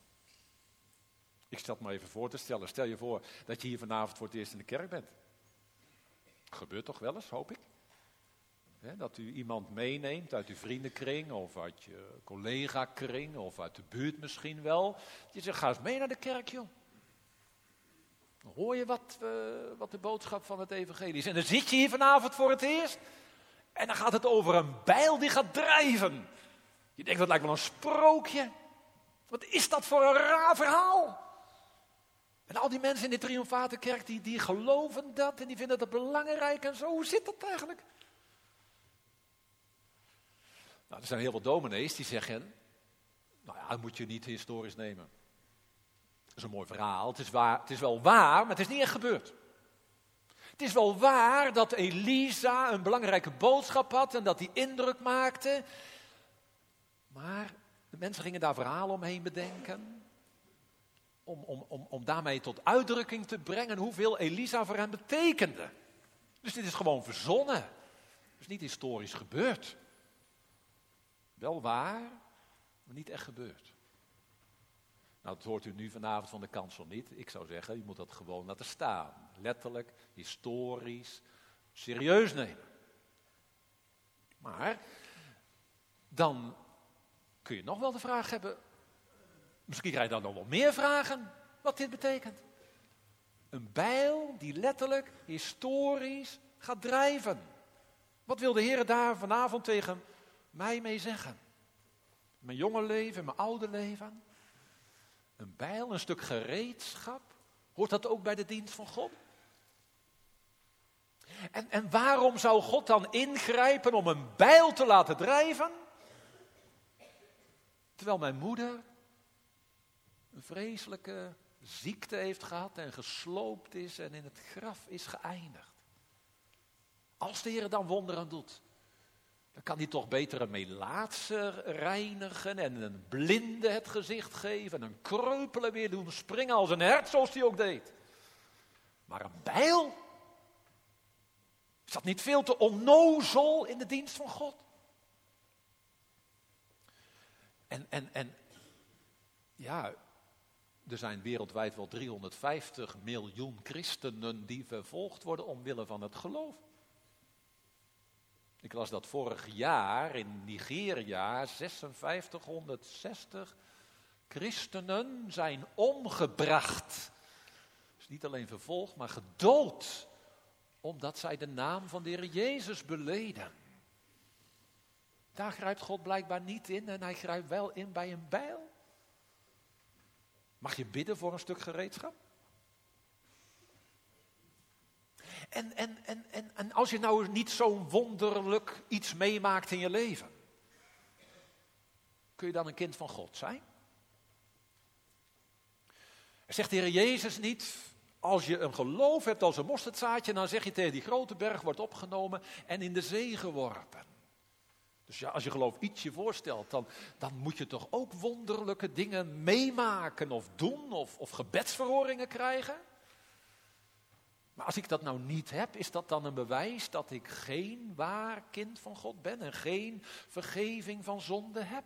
B: Ik stel het maar even voor te stellen. Stel je voor dat je hier vanavond voor het eerst in de kerk bent. Gebeurt toch wel eens, hoop ik. He, dat u iemand meeneemt uit uw vriendenkring of uit je collega-kring of uit de buurt misschien wel. Je zegt, ga eens mee naar de kerk, joh. Dan hoor je wat, uh, wat de boodschap van het evangelie is. En dan zit je hier vanavond voor het eerst. En dan gaat het over een bijl die gaat drijven. Je denkt, dat lijkt wel een sprookje. Wat is dat voor een raar verhaal? En al die mensen in de Triomfatenkerk, die, die geloven dat en die vinden dat belangrijk en zo. Hoe zit dat eigenlijk? Nou, er zijn heel veel dominees die zeggen, nou ja, dat moet je niet historisch nemen. Dat is een mooi verhaal, het is, waar, het is wel waar, maar het is niet echt gebeurd. Het is wel waar dat Elisa een belangrijke boodschap had en dat die indruk maakte. Maar de mensen gingen daar verhalen omheen bedenken. Om, om, om, om daarmee tot uitdrukking te brengen hoeveel Elisa voor hen betekende. Dus dit is gewoon verzonnen. Dus niet historisch gebeurd. Wel waar, maar niet echt gebeurd. Nou, dat hoort u nu vanavond van de kansel niet. Ik zou zeggen, u moet dat gewoon laten staan. Letterlijk, historisch, serieus nemen. Maar, dan kun je nog wel de vraag hebben, misschien krijg je dan nog wel meer vragen, wat dit betekent. Een bijl die letterlijk, historisch gaat drijven. Wat wil de Heer daar vanavond tegen mij mee zeggen? Mijn jonge leven, mijn oude leven. Een bijl, een stuk gereedschap. Hoort dat ook bij de dienst van God? En, en waarom zou God dan ingrijpen om een bijl te laten drijven? Terwijl mijn moeder een vreselijke ziekte heeft gehad en gesloopt is en in het graf is geëindigd. Als de Heer dan wonderen doet, dan kan hij toch beter een melaatse reinigen en een blinde het gezicht geven en een kreupele weer doen springen als een hert, zoals hij ook deed. Maar een bijl? Is dat niet veel te onnozel in de dienst van God? En, en, en ja, er zijn wereldwijd wel driehonderdvijftig miljoen christenen die vervolgd worden omwille van het geloof. Ik las dat vorig jaar in Nigeria zesenvijftighonderdzestig christenen zijn omgebracht. Dus niet alleen vervolgd, maar gedood. Omdat zij de naam van de Heer Jezus beleden. Daar grijpt God blijkbaar niet in en hij grijpt wel in bij een bijl. Mag je bidden voor een stuk gereedschap? En, en, en, en, en als je nou niet zo'n wonderlijk iets meemaakt in je leven, kun je dan een kind van God zijn? Zegt de Heer Jezus niet, als je een geloof hebt als een mosterdzaadje, dan zeg je tegen die grote berg wordt opgenomen en in de zee geworpen. Dus ja, als je geloof ietsje voorstelt, dan, dan moet je toch ook wonderlijke dingen meemaken of doen of, of gebedsverhoringen krijgen? Maar als ik dat nou niet heb, is dat dan een bewijs dat ik geen waar kind van God ben en geen vergeving van zonde heb?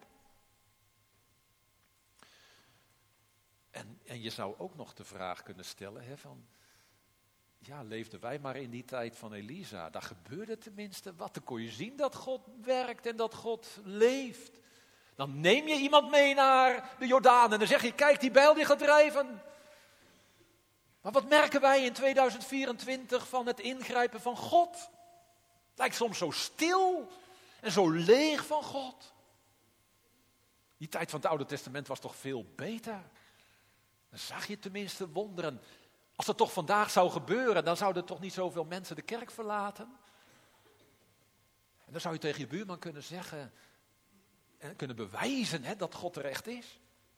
B: En, en je zou ook nog de vraag kunnen stellen, hè, van, ja, leefden wij maar in die tijd van Elisa. Daar gebeurde tenminste wat. Dan kon je zien dat God werkt en dat God leeft. Dan neem je iemand mee naar de Jordaan en dan zeg je, kijk die bijl die gaat drijven. Maar wat merken wij in tweeduizend vierentwintig van het ingrijpen van God? Het lijkt soms zo stil en zo leeg van God. Die tijd van het Oude Testament was toch veel beter. Dan zag je tenminste wonderen. Als het toch vandaag zou gebeuren, dan zouden toch niet zoveel mensen de kerk verlaten. En dan zou je tegen je buurman kunnen zeggen en kunnen bewijzen hè, dat God er echt is.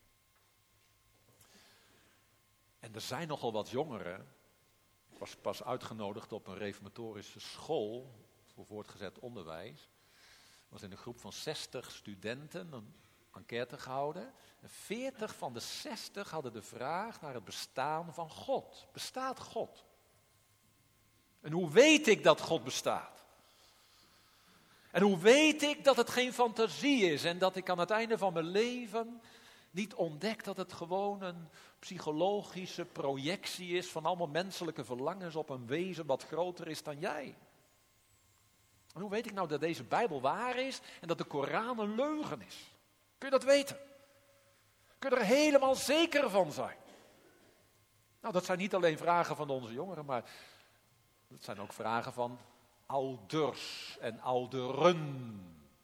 B: En er zijn nogal wat jongeren. Ik was pas uitgenodigd op een reformatorische school voor voortgezet onderwijs. Ik was in een groep van zestig studenten een enquête gehouden. En veertig van de zestig hadden de vraag naar het bestaan van God. Bestaat God? En hoe weet ik dat God bestaat? En hoe weet ik dat het geen fantasie is en dat ik aan het einde van mijn leven niet ontdek dat het gewoon een psychologische projectie is van allemaal menselijke verlangens op een wezen wat groter is dan jij? En hoe weet ik nou dat deze Bijbel waar is en dat de Koran een leugen is? Kun je dat weten? Kun je er helemaal zeker van zijn? Nou, dat zijn niet alleen vragen van onze jongeren, maar dat zijn ook vragen van ouders en ouderen.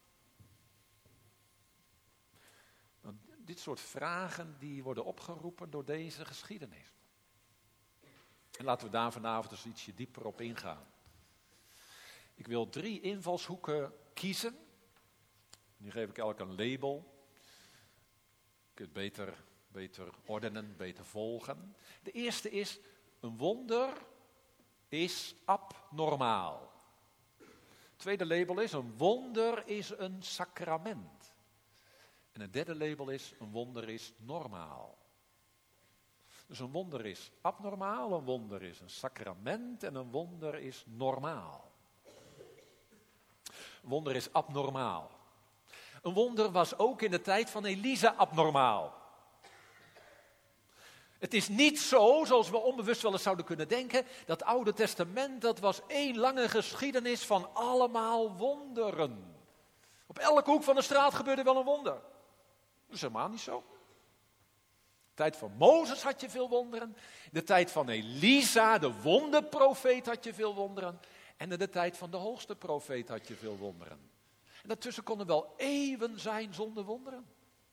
B: Nou, dit soort vragen die worden opgeroepen door deze geschiedenis. En laten we daar vanavond eens ietsje dieper op ingaan. Ik wil drie invalshoeken kiezen
A: Nu geef ik elk een label. Je kunt beter, beter ordenen, beter volgen. De eerste is, een wonder is abnormaal. Het tweede label is, een wonder is een sacrament. En het derde label is, een wonder is normaal. Dus een wonder is abnormaal, een wonder is een sacrament en een wonder is normaal. Een wonder is abnormaal. Een wonder was ook in de tijd van Elisa abnormaal. Het is niet zo, zoals we onbewust wel eens zouden kunnen denken, dat Oude Testament, dat was één lange geschiedenis van allemaal wonderen. Op elke hoek van de straat gebeurde wel een wonder. Dat is helemaal niet zo. In de tijd van Mozes had je veel wonderen. In de tijd van Elisa, de wonderprofeet, had je veel wonderen. En in de tijd van de hoogste profeet had je veel wonderen. En daartussen konden wel eeuwen zijn zonder wonderen.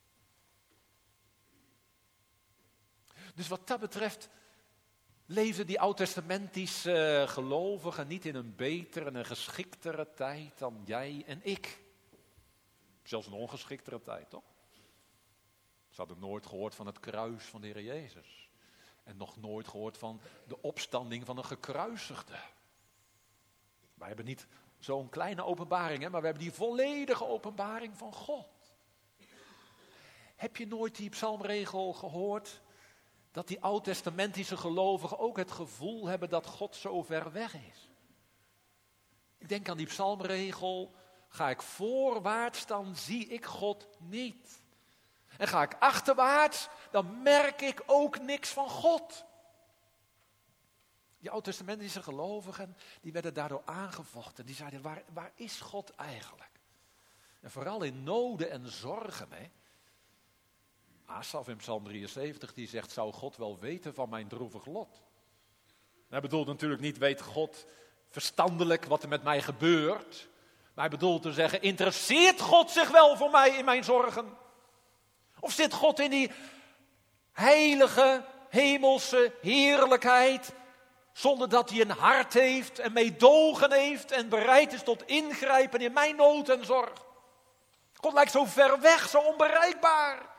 A: Dus wat dat betreft leefden die oud-testamentische gelovigen niet in een betere en een geschiktere tijd dan jij en ik. Zelfs een ongeschiktere tijd, toch? Ze hadden nooit gehoord van het kruis van de Heer Jezus. En nog nooit gehoord van de opstanding van een gekruisigde. Wij hebben niet zo'n kleine openbaring, hè, maar we hebben die volledige openbaring van God. Heb je nooit die psalmregel gehoord? Dat die oud-testamentische gelovigen ook het gevoel hebben dat God zo ver weg is. Ik denk aan die psalmregel, ga ik voorwaarts, dan zie ik God niet. En ga ik achterwaarts, dan merk ik ook niks van God. Die oud-testamentische gelovigen, die werden daardoor aangevochten. Die zeiden, waar, waar is God eigenlijk? En vooral in noden en zorgen, hè. Asaf in Psalm drieënzeventig, die zegt, zou God wel weten van mijn droevig lot? Hij bedoelt natuurlijk niet, weet God verstandelijk wat er met mij gebeurt. Maar hij bedoelt te zeggen, interesseert God zich wel voor mij in mijn zorgen? Of zit God in die heilige, hemelse heerlijkheid, zonder dat hij een hart heeft en meedogen heeft en bereid is tot ingrijpen in mijn nood en zorg? God lijkt zo ver weg, zo onbereikbaar.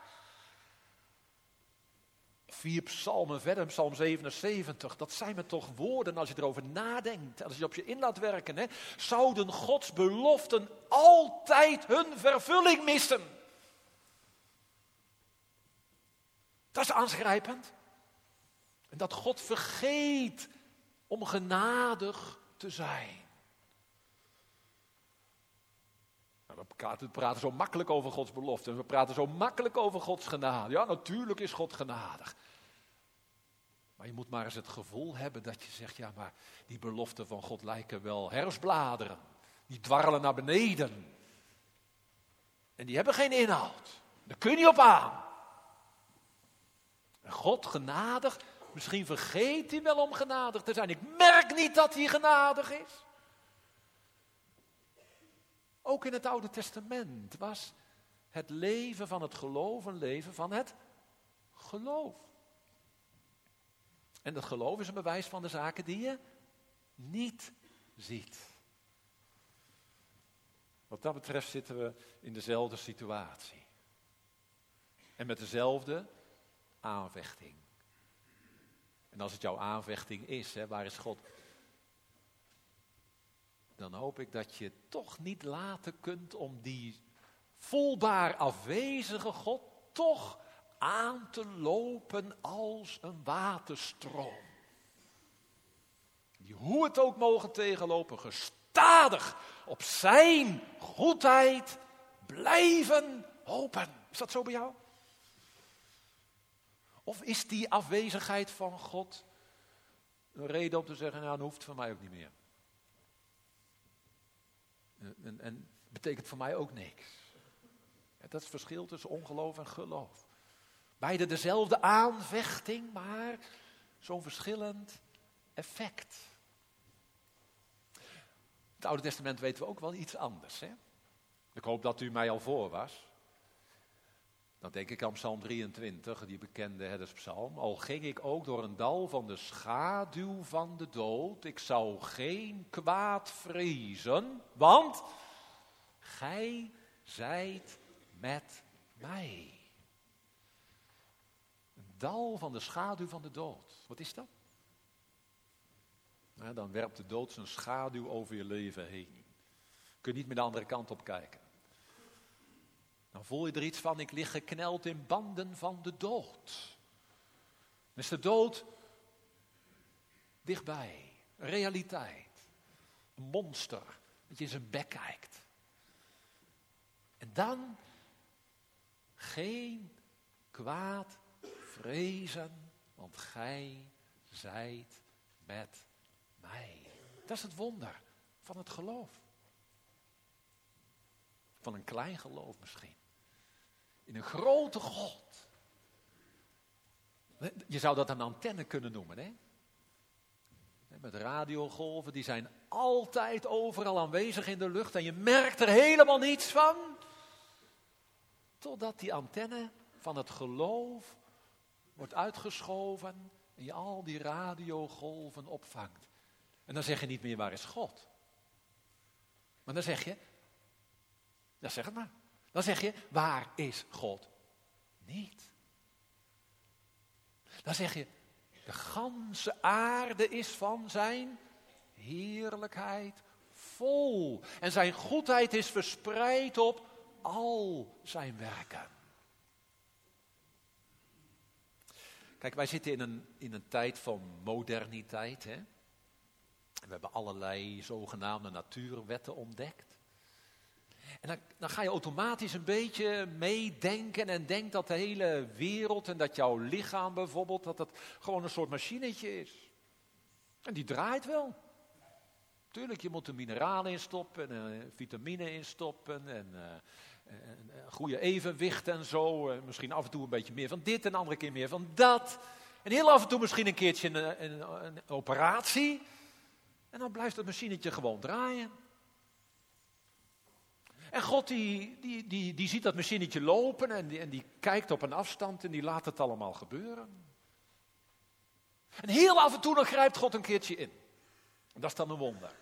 A: Vier psalmen verder, psalm zevenenzeventig, dat zijn me toch woorden als je erover nadenkt, als je op je in laat werken. Hè? Zouden Gods beloften altijd hun vervulling missen? Dat is aangrijpend. En dat God vergeet om genadig te zijn. Nou, we praten zo makkelijk over Gods beloften. We praten zo makkelijk over Gods genade. Ja, natuurlijk is God genadig. Maar je moet maar eens het gevoel hebben dat je zegt, ja, maar die beloften van God lijken wel herfstbladeren. Die dwarrelen naar beneden. En die hebben geen inhoud. Daar kun je niet op aan. En God genadig, misschien vergeet hij wel om genadig te zijn. Ik merk niet dat hij genadig is. Ook in het Oude Testament was het leven van het geloof een leven van het geloof. En dat geloof is een bewijs van de zaken die je niet ziet. Wat dat betreft zitten we in dezelfde situatie. En met dezelfde aanvechting. En als het jouw aanvechting is, hè, waar is God? Dan hoop ik dat je toch niet laten kunt om die voelbaar afwezige God toch aan te lopen als een waterstroom. Die hoe het ook mogen tegenlopen, gestadig op zijn goedheid blijven hopen. Is dat zo bij jou? Of is die afwezigheid van God een reden om te zeggen, nou, dat hoeft voor mij ook niet meer. En, en betekent voor mij ook niks. Dat is het verschil tussen ongeloof en geloof. Beide dezelfde aanvechting, maar zo'n verschillend effect. Het Oude Testament weten we ook wel iets anders. Hè? Ik hoop dat u mij al voor was. Dan denk ik aan Psalm drieëntwintig, die bekende herderspsalm. Al ging ik ook door een dal van de schaduw van de dood, ik zou geen kwaad vrezen, want gij
B: zijt met mij. Een dal van de schaduw van de dood. Wat is dat? Nou, dan werpt de dood zijn schaduw over je leven heen. Je kunt niet meer de andere kant op kijken. Dan voel je er iets van, ik lig gekneld in banden van de dood. Dan is de dood dichtbij. Een realiteit. Een monster dat je in zijn bek kijkt. En dan geen kwaad vrezen, want gij zijt met mij. Dat is het wonder van het geloof. Van een klein geloof misschien. In een grote God. Je zou dat een antenne kunnen noemen, hè? Met radiogolven, die zijn altijd overal aanwezig in de lucht en je merkt er helemaal niets van. Totdat die antenne van het geloof wordt uitgeschoven en je al die radiogolven opvangt. En dan zeg je niet meer, waar is God? Maar dan zeg je, ja, zeg het maar. Dan zeg je, waar is God niet? Dan zeg je, de ganse aarde is van zijn heerlijkheid vol. En zijn goedheid is verspreid op al zijn werken. Kijk, wij zitten in een, in een tijd van moderniteit. Hè? We hebben allerlei zogenaamde natuurwetten ontdekt. En dan, dan ga je automatisch een beetje meedenken en denkt dat de hele wereld en dat jouw lichaam bijvoorbeeld, dat het gewoon een soort machinetje is. En die draait wel. Tuurlijk, je moet er mineralen in stoppen en uh, vitamine in stoppen en uh, een goede evenwicht en zo. Uh, misschien af en toe een beetje meer van dit en een andere keer meer van dat. En heel af en toe misschien een keertje een, een, een operatie. En dan blijft het machinetje gewoon draaien. En God die, die, die, die ziet dat machinetje lopen en die, en die kijkt op een afstand en die laat het allemaal gebeuren. En heel af en toe dan grijpt God een keertje in. En dat is dan een wonder.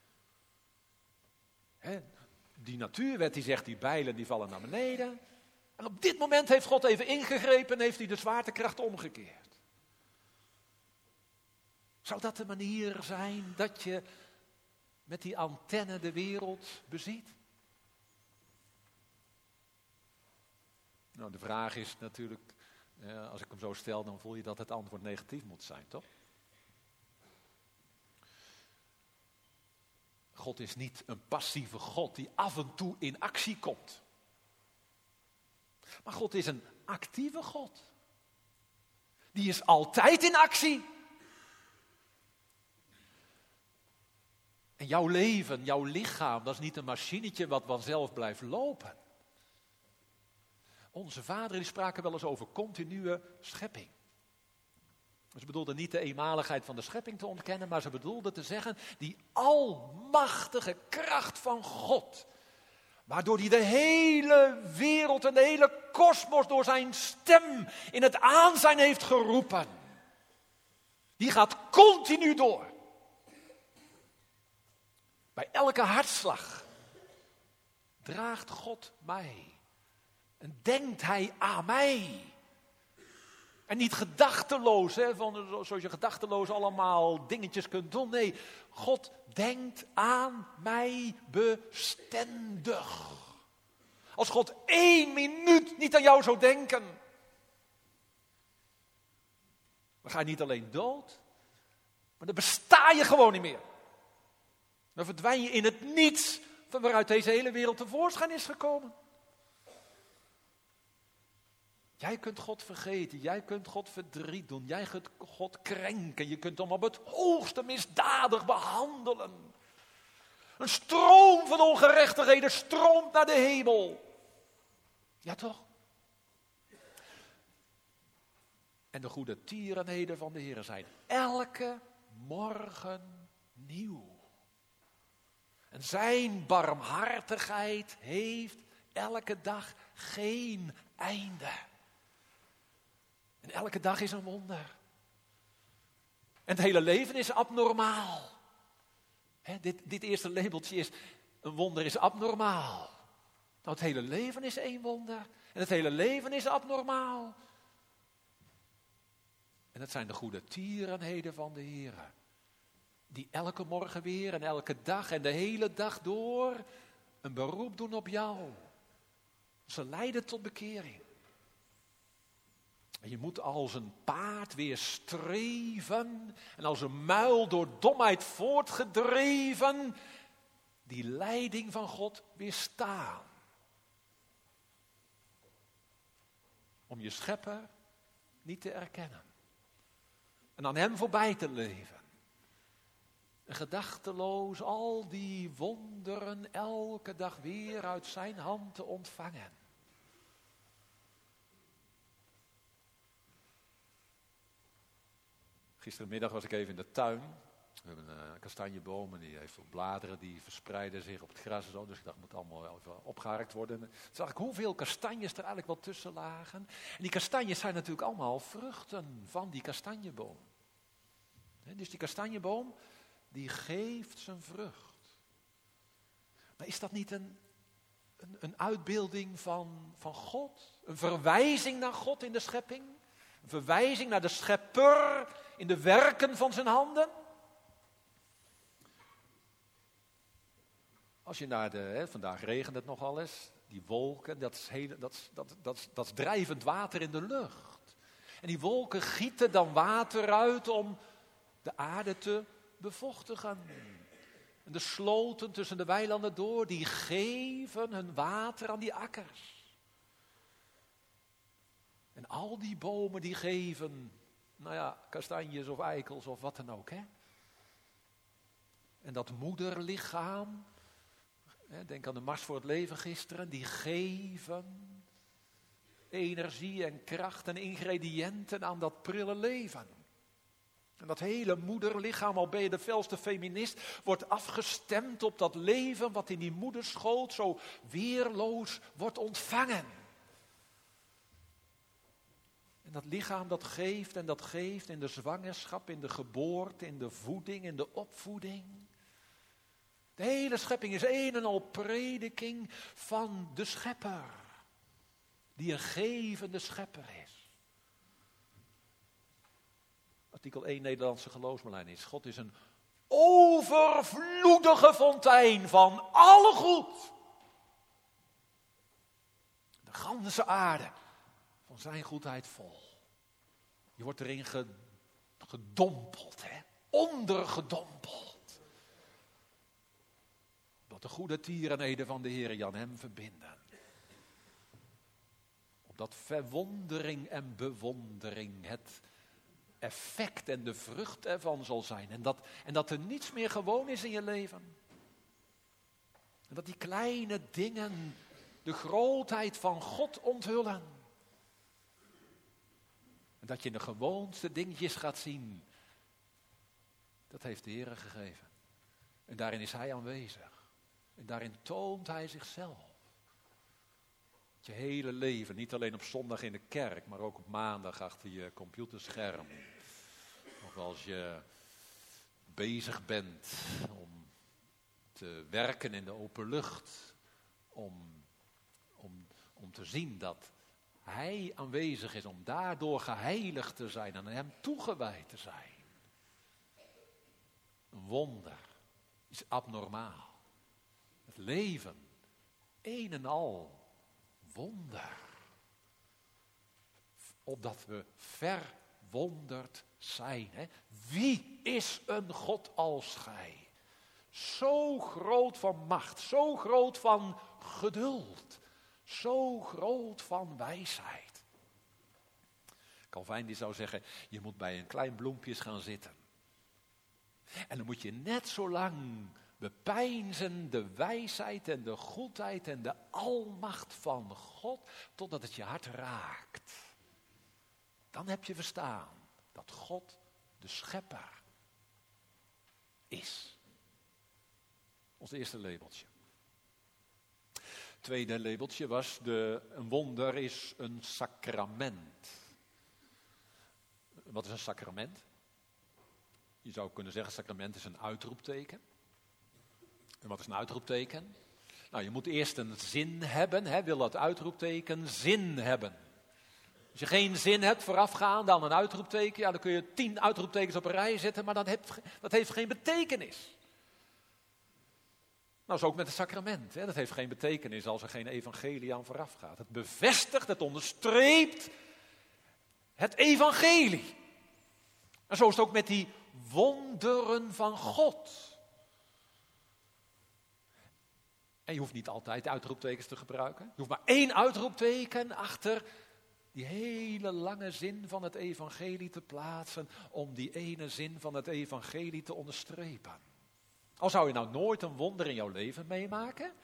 B: He, die natuurwet die zegt die bijlen die vallen naar beneden. En op dit moment heeft God even ingegrepen en heeft hij de zwaartekracht omgekeerd. Zou dat de manier zijn dat je met die antenne de wereld beziet? Nou, de vraag is natuurlijk, eh, als ik hem zo stel, dan voel je dat het antwoord negatief moet zijn, toch? God is niet een passieve God die af en toe in actie komt. Maar God is een actieve God. Die is altijd in actie. En jouw leven, jouw lichaam, dat is niet een machinetje wat vanzelf blijft lopen. Onze vaderen die spraken wel eens over continue schepping. Ze bedoelden niet de eenmaligheid van de schepping te ontkennen, maar ze bedoelden te zeggen die almachtige kracht van God, waardoor hij de hele wereld en de hele kosmos door zijn stem in het aanzijn heeft geroepen. Die gaat continu door. Bij elke hartslag draagt God mij. En denkt hij aan mij. En niet gedachteloos, hè, van, zoals je gedachteloos allemaal dingetjes kunt doen. Nee, God denkt aan mij bestendig. Als God één minuut niet aan jou zou denken, dan ga je niet alleen dood, maar dan besta je gewoon niet meer. Dan verdwijn je in het niets van waaruit deze hele wereld tevoorschijn is gekomen. Jij kunt God vergeten, jij kunt God verdriet doen, jij kunt God krenken, je kunt hem op het hoogste misdadig behandelen. Een stroom van ongerechtigheden stroomt naar de hemel. Ja toch? En de goede tierenheden van de Heer zijn elke morgen nieuw. En zijn barmhartigheid heeft elke dag geen einde. En elke dag is een wonder. En het hele leven is dit, dit eerste labeltje is, een wonder is abnormaal. Nou, het hele leven is één wonder. En het hele leven is abnormaal. En het zijn de goede tierenheden van de Heer. Die elke morgen weer en elke dag en de hele dag door een beroep doen op jou. Ze leiden tot bekering. En je moet als een paard weer streven en als een muil door domheid voortgedreven die leiding van God weerstaan. Om je schepper niet te erkennen. En aan hem voorbij te leven. En gedachteloos al die wonderen elke dag weer uit zijn hand te ontvangen. Gisterenmiddag was ik even in de tuin. We hebben een kastanjeboom en die heeft bladeren die verspreiden zich op het gras en zo. Dus ik dacht, het moet allemaal even opgeharkt worden. En toen zag ik hoeveel kastanjes er eigenlijk wel tussen lagen. En die kastanjes zijn natuurlijk allemaal vruchten van die kastanjeboom. Dus die kastanjeboom, die geeft zijn vrucht. Maar is dat niet een, een, een uitbeelding van, van God? Een verwijzing naar God in de schepping? Een verwijzing naar de schepper in de werken van zijn handen? Als je naar de, hè, vandaag regent het nogal eens, die wolken, dat is, hele, dat, is, dat, dat, is, dat is drijvend water in de lucht. En die wolken gieten dan water uit om de aarde te bevochtigen. En de sloten tussen de weilanden door, die geven hun water aan die akkers. En al die bomen die geven, nou ja, kastanjes of eikels of wat dan ook, hè. En dat moederlichaam, hè, denk aan de Mars voor het Leven gisteren, die geven energie en kracht en ingrediënten aan dat prille leven. En dat hele moederlichaam, al ben je de felste feminist, wordt afgestemd op dat leven wat in die moederschoot zo weerloos wordt ontvangen. En dat lichaam dat geeft en dat geeft in de zwangerschap, in de geboorte, in de voeding, in de opvoeding. De hele schepping is een en al prediking van de schepper. Die een gevende schepper is. Artikel één Nederlandse geloofsbelijdenis is: God is een overvloedige fontein van alle goed. De ganse aarde van zijn goedheid vol. Je wordt erin gedompeld, hè? Ondergedompeld. Dat de goede tierenheden van de Heer Jan hem verbinden. Opdat verwondering en bewondering het effect en de vrucht ervan zal zijn. En dat, en dat er niets meer gewoon is in je leven. En dat die kleine dingen de grootheid van God onthullen. En dat je in de gewoonste dingetjes gaat zien. Dat heeft de Heer gegeven. En daarin is Hij aanwezig. En daarin toont Hij zichzelf. Je hele leven, niet alleen op zondag in de kerk, maar ook op maandag achter je computerscherm. Of als je bezig bent om te werken in de open lucht. Om, om, om te zien dat Hij aanwezig is, om daardoor geheiligd te zijn en aan Hem toegewijd te zijn. Een wonder is abnormaal. Het leven, een en al wonder. Opdat we verwonderd zijn. Hè? Wie is een God als gij? Zo groot van macht, zo groot van geduld, zo groot van wijsheid. Calvijn die zou zeggen, je moet bij een klein bloempje gaan zitten. En dan moet je net zo lang bepeinzen de wijsheid en de goedheid en de almacht van God, totdat het je hart raakt. Dan heb je verstaan dat God de schepper is. Ons eerste labeltje. Tweede labeltje was, de, een wonder is een sacrament. Wat is een sacrament? Je zou kunnen zeggen, sacrament is een uitroepteken. En wat is een uitroepteken? Nou, je moet eerst een zin hebben, hè, wil dat uitroepteken zin hebben. Als je geen zin hebt voorafgaand aan een uitroepteken, ja, dan kun je tien uitroeptekens op een rij zetten, maar dat heeft, dat heeft geen betekenis. Nou, zo ook met het sacrament. Hè. Dat heeft geen betekenis als er geen evangelie aan vooraf gaat. Het bevestigt, het onderstreept het evangelie. En zo is het ook met die wonderen van God. En je hoeft niet altijd uitroeptekens te gebruiken. Je hoeft maar één uitroepteken achter die hele lange zin van het evangelie te plaatsen, om die ene zin van het evangelie te onderstrepen. Al zou je nou nooit een wonder in jouw leven meemaken.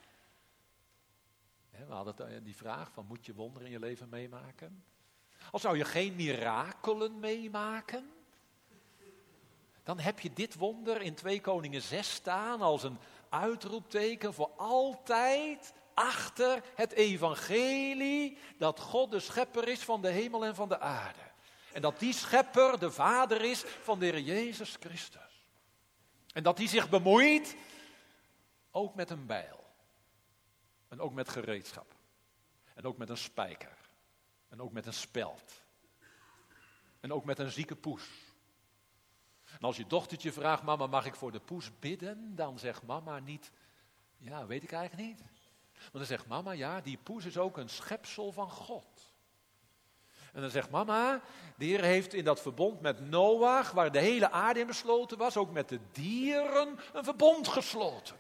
B: We hadden die vraag van, moet je wonderen in je leven meemaken? Al zou je geen mirakelen meemaken, dan heb je dit wonder in twee Koningen zes staan als een uitroepteken voor altijd achter het evangelie dat God de schepper is van de hemel en van de aarde. En dat die schepper de vader is van de Heer Jezus Christus. En dat die zich bemoeit ook met een bijl. En ook met gereedschap. En ook met een spijker. En ook met een speld. En ook met een zieke poes. En als je dochtertje vraagt, mama, mag ik voor de poes bidden? Dan zegt mama niet, ja, weet ik eigenlijk niet. Want dan zegt mama, ja, die poes is ook een schepsel van God. En dan zegt mama, de Heer heeft in dat verbond met Noach, waar de hele aarde in besloten was, ook met de dieren een verbond gesloten.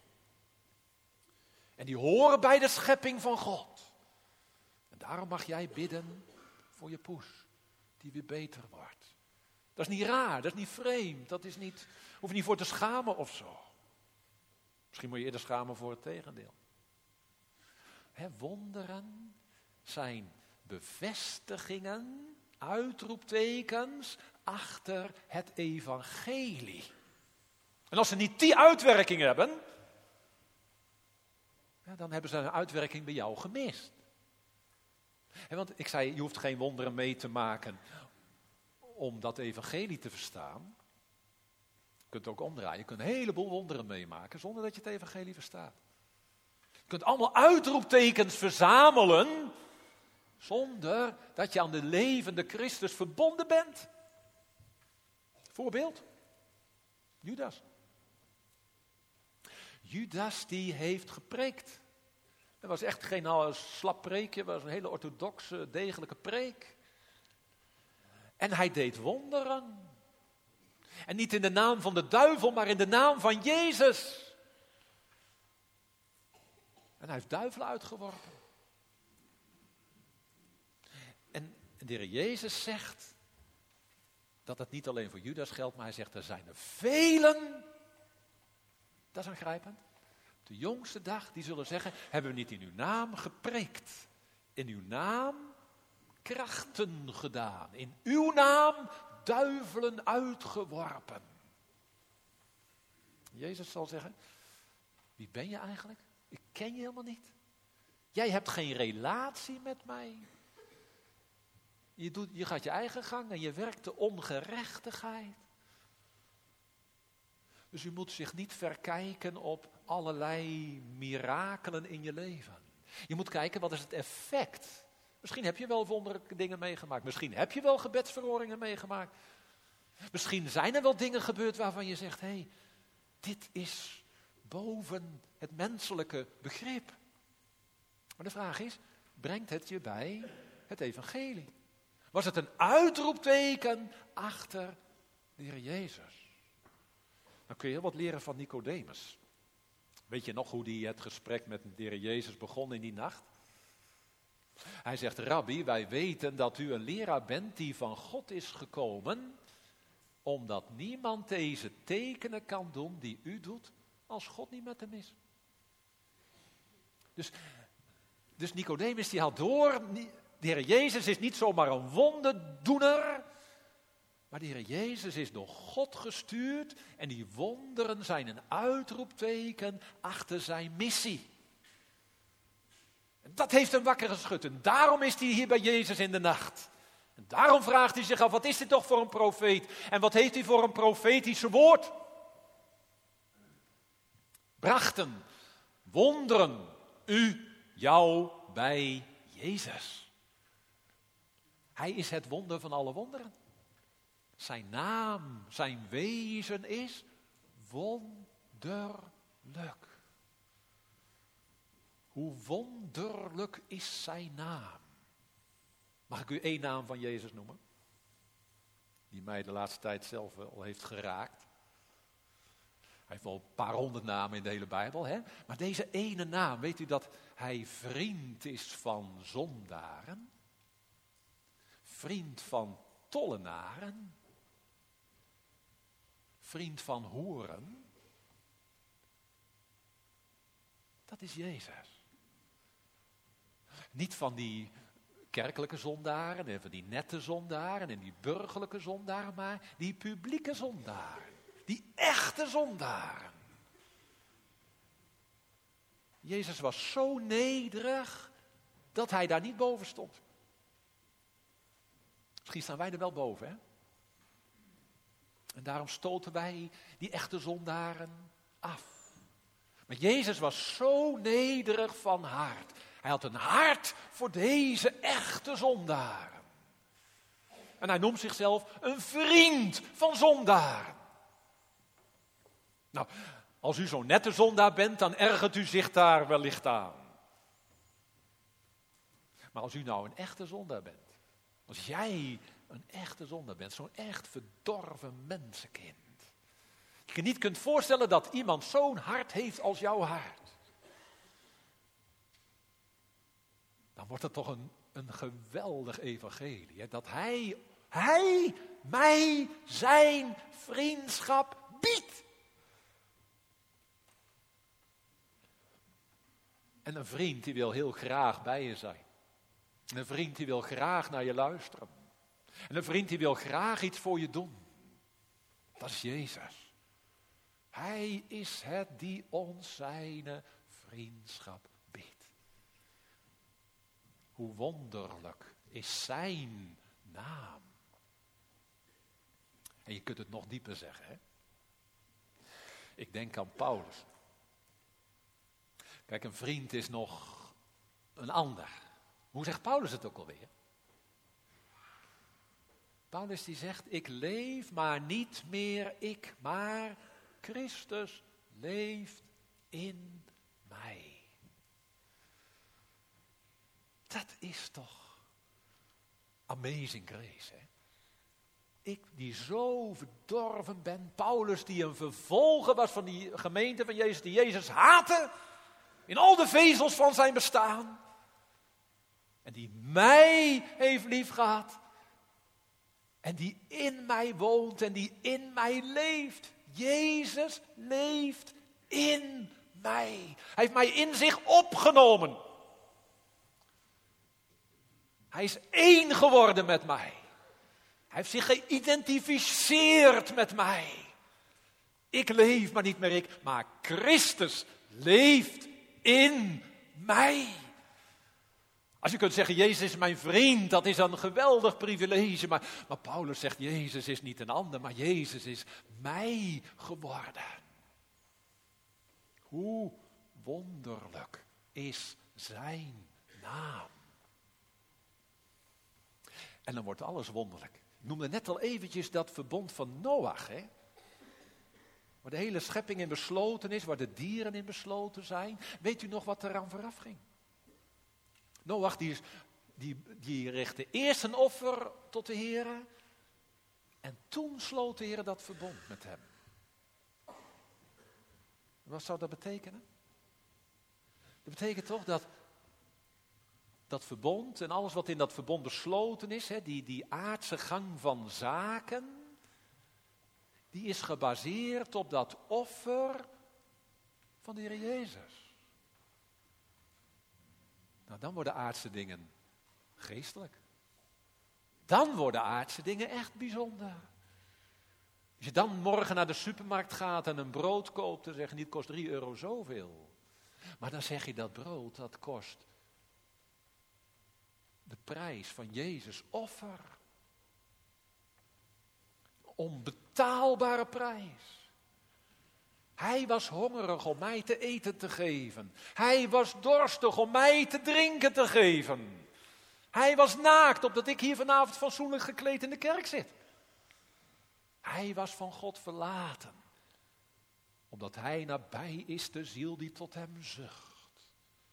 B: En die horen bij de schepping van God. En daarom mag jij bidden voor je poes, die weer beter wordt. Dat is niet raar, dat is niet vreemd, dat is niet, hoef je niet voor te schamen of zo. Misschien moet je eerder schamen voor het tegendeel. Hè, wonderen zijn bevestigingen, uitroeptekens achter het evangelie. En als ze niet die uitwerking hebben, ja, dan hebben ze een uitwerking bij jou gemist. En want ik zei, je hoeft geen wonderen mee te maken om dat evangelie te verstaan. Je kunt het ook omdraaien. Je kunt een heleboel wonderen meemaken zonder dat je het evangelie verstaat. Je kunt allemaal uitroeptekens verzamelen zonder dat je aan de levende Christus verbonden bent. Voorbeeld, Judas. Judas die heeft gepreekt. Dat was echt geen slap preekje, het was een hele orthodoxe, degelijke preek. En hij deed wonderen. En niet in de naam van de duivel, maar in de naam van Jezus. En hij heeft duivelen uitgeworpen. En de Heer Jezus zegt dat het niet alleen voor Judas geldt, maar hij zegt er zijn er velen. Dat is aangrijpend. Op de jongste dag, die zullen zeggen, hebben we niet in uw naam gepreekt. In uw naam krachten gedaan. In uw naam duivelen uitgeworpen. Jezus zal zeggen, wie ben je eigenlijk? Ik ken je helemaal niet. Jij hebt geen relatie met mij. Je, doet, je gaat je eigen gang en je werkt de ongerechtigheid. Dus u moet zich niet verkijken op allerlei mirakelen in je leven. Je moet kijken, wat is het effect? Misschien heb je wel wonderlijke dingen meegemaakt. Misschien heb je wel gebedsverhoringen meegemaakt. Misschien zijn er wel dingen gebeurd waarvan je zegt, hé, hey, dit is boven het menselijke begrip. Maar de vraag is, brengt het je bij het evangelie? Was het een uitroepteken achter de Heer Jezus? Dan kun je heel wat leren van Nicodemus. Weet je nog hoe hij het gesprek met de Heer Jezus begon in die nacht? Hij zegt, Rabbi, wij weten dat u een leraar bent die van God is gekomen, omdat niemand deze tekenen kan doen die u doet, als God niet met hem is. Dus, dus Nicodemus die had door, de Heer Jezus is niet zomaar een wonderdoener, maar de Heer Jezus is door God gestuurd en die wonderen zijn een uitroepteken achter zijn missie. Dat heeft hem wakker geschud en daarom is hij hier bij Jezus in de nacht. En daarom vraagt hij zich af, wat is dit toch voor een profeet? En wat heeft hij voor een profetische woord? Brachten wonderen u, jou bij Jezus. Hij is het wonder van alle wonderen. Zijn naam, zijn wezen is wonderlijk. Hoe wonderlijk is zijn naam. Mag ik u één naam van Jezus noemen? Die mij de laatste tijd zelf wel heeft geraakt. Hij heeft wel een paar honderd namen in de hele Bijbel. Hè? Maar deze ene naam, weet u dat hij vriend is van zondaren? Vriend van tollenaren? Vriend van hoeren? Dat is Jezus. Niet van die kerkelijke zondaren en van die nette zondaren en die burgerlijke zondaren, maar die publieke zondaren. Die echte zondaren. Jezus was zo nederig dat hij daar niet boven stond. Misschien staan wij er wel boven, hè? En daarom stoten wij die echte zondaren af. Maar Jezus was zo nederig van hart. Hij had een hart voor deze echte zondaren. En hij noemt zichzelf een vriend van zondaren. Nou, als u zo'n nette zondaar bent, dan ergert u zich daar wellicht aan. Maar als u nou een echte zondaar bent, als jij een echte zondaar bent, zo'n echt verdorven mensenkind. Je niet kunt voorstellen dat iemand zo'n hart heeft als jouw hart. Dan wordt het toch een, een geweldig evangelie. Hè? Dat hij, hij mij zijn vriendschap biedt. En een vriend die wil heel graag bij je zijn. En een vriend die wil graag naar je luisteren. En een vriend die wil graag iets voor je doen. Dat is Jezus. Hij is het die ons zijn vriendschap biedt. Hoe wonderlijk is zijn naam. En je kunt het nog dieper zeggen, hè? Ik denk aan Paulus. Kijk, een vriend is nog een ander. Hoe zegt Paulus het ook alweer? Paulus die zegt, ik leef, maar niet meer ik, maar Christus leeft in mij. Dat is toch amazing grace, hè? Ik die zo verdorven ben, Paulus die een vervolger was van die gemeente van Jezus, die Jezus haatte, in al de vezels van zijn bestaan. En die mij heeft liefgehad. En die in mij woont en die in mij leeft. Jezus leeft in mij. Hij heeft mij in zich opgenomen. Hij is één geworden met mij. Hij heeft zich geïdentificeerd met mij. Ik leef, maar niet meer ik, maar Christus leeft in mij. Als je kunt zeggen, Jezus is mijn vriend, dat is een geweldig privilege. Maar, maar Paulus zegt, Jezus is niet een ander, maar Jezus is mij geworden. Hoe wonderlijk is zijn naam. En dan wordt alles wonderlijk. Ik noemde net al eventjes dat verbond van Noach, hè? Waar de hele schepping in besloten is, waar de dieren in besloten zijn. Weet u nog wat eraan vooraf ging? Noach die, die, die richtte eerst een offer tot de Heere. En toen sloot de Heere dat verbond met hem. Wat zou dat betekenen? Dat betekent toch dat dat verbond en alles wat in dat verbond besloten is, hè, die, die aardse gang van zaken, die is gebaseerd op dat offer van de Heer Jezus. Nou, dan worden aardse dingen geestelijk. Dan worden aardse dingen echt bijzonder. Als je dan morgen naar de supermarkt gaat en een brood koopt, dan zeg je niet, het kost drie euro zoveel. Maar dan zeg je, dat brood, dat kost de prijs van Jezus offer. Onbetaalbare prijs. Hij was hongerig om mij te eten te geven. Hij was dorstig om mij te drinken te geven. Hij was naakt opdat ik hier vanavond fatsoenlijk gekleed in de kerk zit. Hij was van God verlaten, omdat hij nabij is de ziel die tot hem zucht.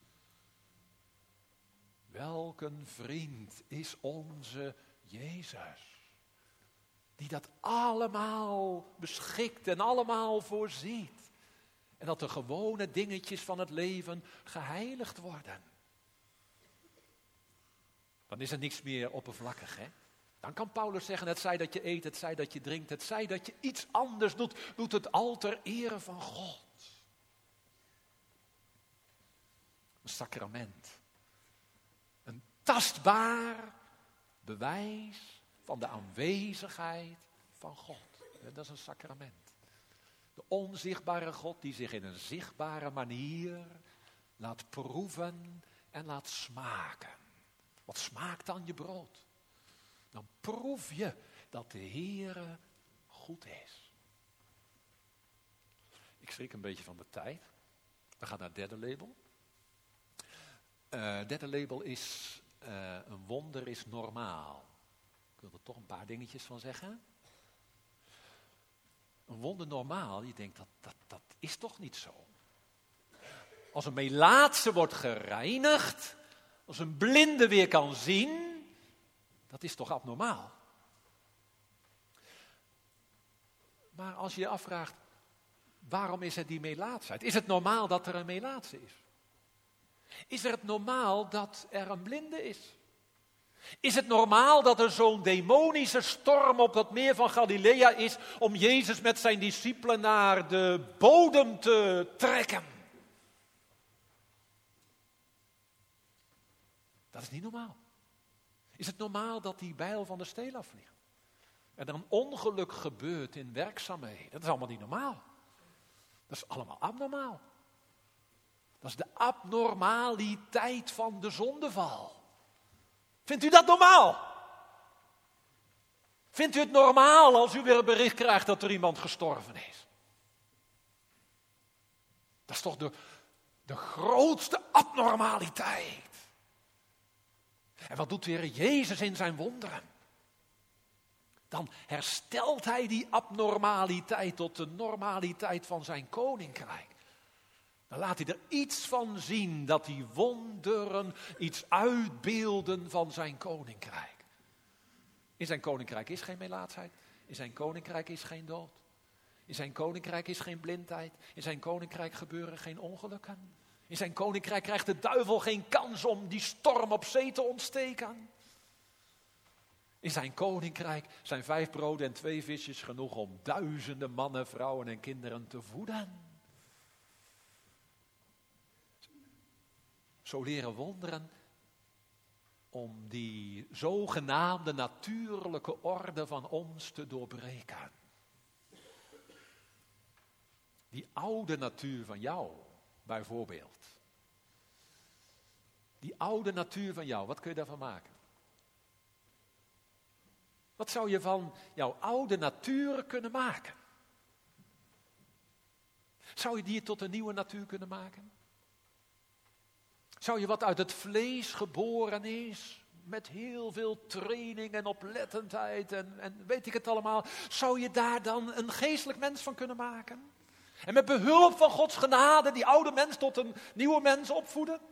B: Welk een vriend is onze Jezus, die dat allemaal beschikt en allemaal voorziet. En dat de gewone dingetjes van het leven geheiligd worden. Dan is er niks meer oppervlakkig, hè? Dan kan Paulus zeggen, het zij dat je eet, het zij dat je drinkt, het zij dat je iets anders doet, doet het al ter ere van God. Een sacrament. Een tastbaar bewijs van de aanwezigheid van God. Dat is een sacrament. De onzichtbare God die zich in een zichtbare manier laat proeven en laat smaken. Wat smaakt dan je brood? Dan proef je dat de Heere goed is. Ik schrik een beetje van de tijd. We gaan naar het derde label. Het uh, derde label is uh, een wonder is normaal. Ik wil er toch een paar dingetjes van zeggen. Een wonder normaal, je denkt dat, dat, dat is toch niet zo. Als een melaatse wordt gereinigd, als een blinde weer kan zien, dat is toch abnormaal? Maar als je je afvraagt, waarom is er die melaatsheid? Is het normaal dat er een melaatse is? Is het normaal dat er een blinde is? Is het normaal dat er zo'n demonische storm op dat meer van Galilea is om Jezus met zijn discipelen naar de bodem te trekken? Dat is niet normaal. Is het normaal dat die bijl van de steel afvliegt? En er een ongeluk gebeurt in werkzaamheden? Dat is allemaal niet normaal. Dat is allemaal abnormaal. Dat is de abnormaliteit van de zondeval. Vindt u dat normaal? Vindt u het normaal als u weer een bericht krijgt dat er iemand gestorven is? Dat is toch de, de grootste abnormaliteit. En wat doet weer Jezus in zijn wonderen? Dan herstelt hij die abnormaliteit tot de normaliteit van zijn koninkrijk. Dan laat hij er iets van zien dat die wonderen iets uitbeelden van zijn koninkrijk. In zijn koninkrijk is geen melaatsheid. In zijn koninkrijk is geen dood. In zijn koninkrijk is geen blindheid. In zijn koninkrijk gebeuren geen ongelukken. In zijn koninkrijk krijgt de duivel geen kans om die storm op zee te ontsteken. In zijn koninkrijk zijn vijf broden en twee visjes genoeg om duizenden mannen, vrouwen en kinderen te voeden. Zo leren wonderen om die zogenaamde natuurlijke orde van ons te doorbreken. Die oude natuur van jou, bijvoorbeeld. Die oude natuur van jou, wat kun je daarvan maken? Wat zou je van jouw oude natuur kunnen maken? Zou je die tot een nieuwe natuur kunnen maken? Zou je wat uit het vlees geboren is, met heel veel training en oplettendheid en, en weet ik het allemaal, zou je daar dan een geestelijk mens van kunnen maken? En met behulp van Gods genade die oude mens tot een nieuwe mens opvoeden?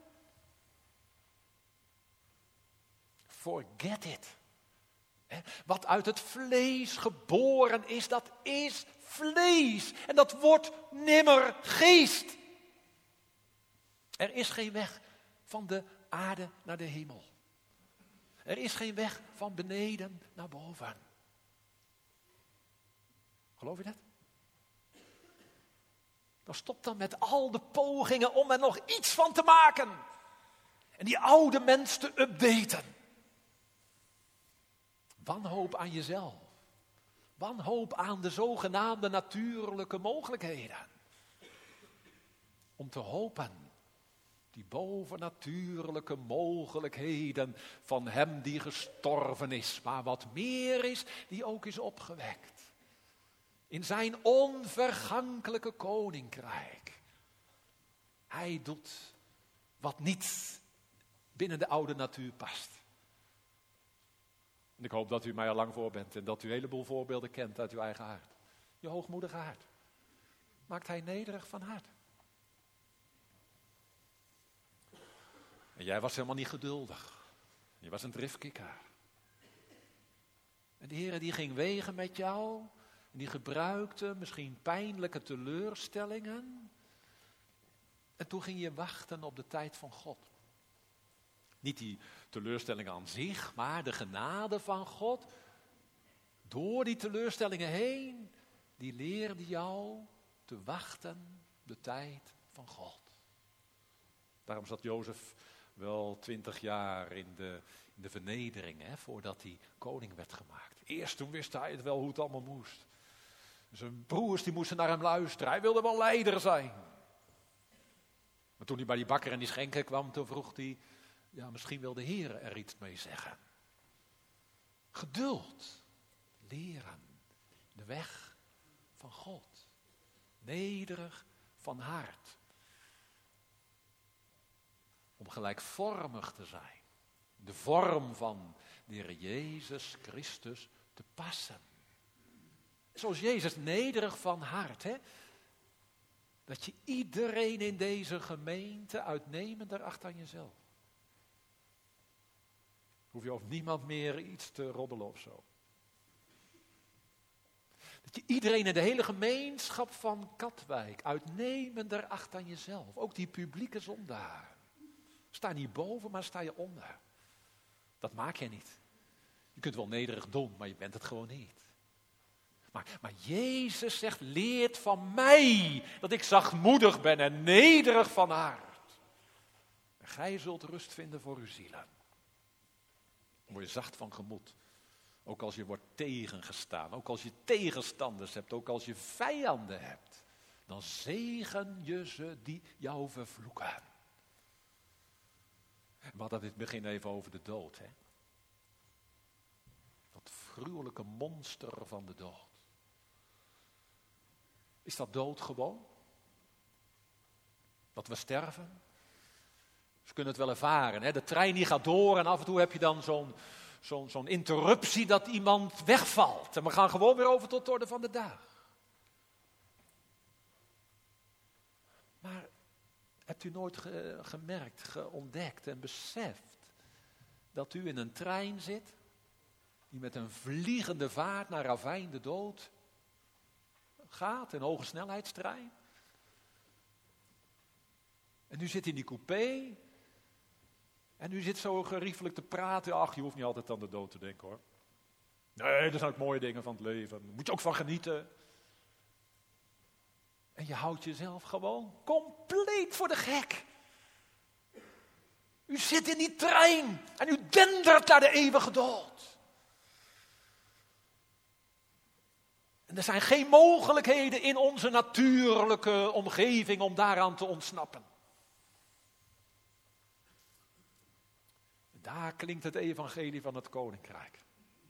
B: Forget it. Wat uit het vlees geboren is, dat is vlees. En dat wordt nimmer geest. Er is geen weg van de aarde naar de hemel. Er is geen weg van beneden naar boven. Geloof je dat? Dan stop dan met al de pogingen om er nog iets van te maken. En die oude mens te updaten. Wanhoop aan jezelf. Wanhoop aan de zogenaamde natuurlijke mogelijkheden. Om te hopen. Die bovennatuurlijke mogelijkheden van hem die gestorven is. Maar wat meer is, die ook is opgewekt. In zijn onvergankelijke koninkrijk. Hij doet wat niet binnen de oude natuur past. En ik hoop dat u mij al lang voor bent en dat u een heleboel voorbeelden kent uit uw eigen hart. Je hoogmoedige hart. Maakt hij nederig van hart. En jij was helemaal niet geduldig. Je was een driftkikker. En de Heer die ging wegen met jou. En die gebruikte misschien pijnlijke teleurstellingen. En toen ging je wachten op de tijd van God. Niet die teleurstellingen aan zich, maar de genade van God. Door die teleurstellingen heen, die leerde jou te wachten op de tijd van God. Daarom zat Jozef wel twintig jaar in de, in de vernedering, hè, voordat hij koning werd gemaakt. Eerst toen wist hij het wel hoe het allemaal moest. Zijn broers die moesten naar hem luisteren, hij wilde wel leider zijn. Maar toen hij bij die bakker en die schenker kwam, toen vroeg hij, ja, misschien wil de Heer er iets mee zeggen. Geduld, leren, de weg van God. Nederig van hart. Om gelijkvormig te zijn. De vorm van de Heer Jezus Christus te passen. Zoals Jezus nederig van hart, hè? Dat je iedereen in deze gemeente uitnemender acht aan jezelf. Hoef je over niemand meer iets te roddelen of zo. Dat je iedereen in de hele gemeenschap van Katwijk uitnemender acht aan jezelf. Ook die publieke zondaar. Sta niet boven, maar sta je onder. Dat maak je niet. Je kunt wel nederig doen, maar je bent het gewoon niet. Maar, maar Jezus zegt, leert van mij dat ik zachtmoedig ben en nederig van hart. En gij zult rust vinden voor uw zielen. Dan word je zacht van gemoed. Ook als je wordt tegengestaan, ook als je tegenstanders hebt, ook als je vijanden hebt. Dan zegen je ze die jou vervloeken. We hadden dit begin even over de dood. Hè? Dat gruwelijke monster van de dood. Is dat dood gewoon? Dat we sterven? Ze kunnen het wel ervaren. Hè? De trein die gaat door en af en toe heb je dan zo'n, zo'n, zo'n interruptie dat iemand wegvalt. En we gaan gewoon weer over tot de orde van de dag. Maar hebt u nooit ge, gemerkt, geontdekt en beseft dat u in een trein zit die met een vliegende vaart naar ravijn de dood gaat, een hoge snelheidstrein? En u zit in die coupé en u zit zo geriefelijk te praten. Ach, je hoeft niet altijd aan de dood te denken, hoor. Nee, er zijn ook mooie dingen van het leven. Daar moet je ook van genieten. En je houdt jezelf gewoon compleet voor de gek. U zit in die trein en u dendert naar de eeuwige dood. En er zijn geen mogelijkheden in onze natuurlijke omgeving om daaraan te ontsnappen. Daar klinkt het evangelie van het koninkrijk.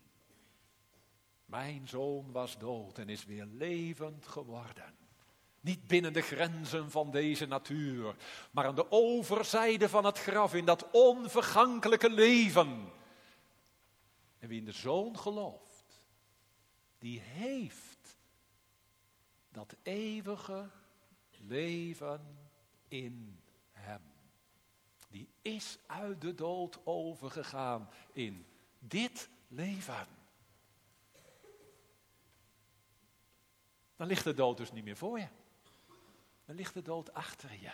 B: Mijn zoon was dood en is weer levend geworden. Niet binnen de grenzen van deze natuur, maar aan de overzijde van het graf, in dat onvergankelijke leven. En wie in de Zoon gelooft, die heeft dat eeuwige leven in hem. Die is uit de dood overgegaan in dit leven. Dan ligt de dood dus niet meer voor je. Dan ligt de dood achter je.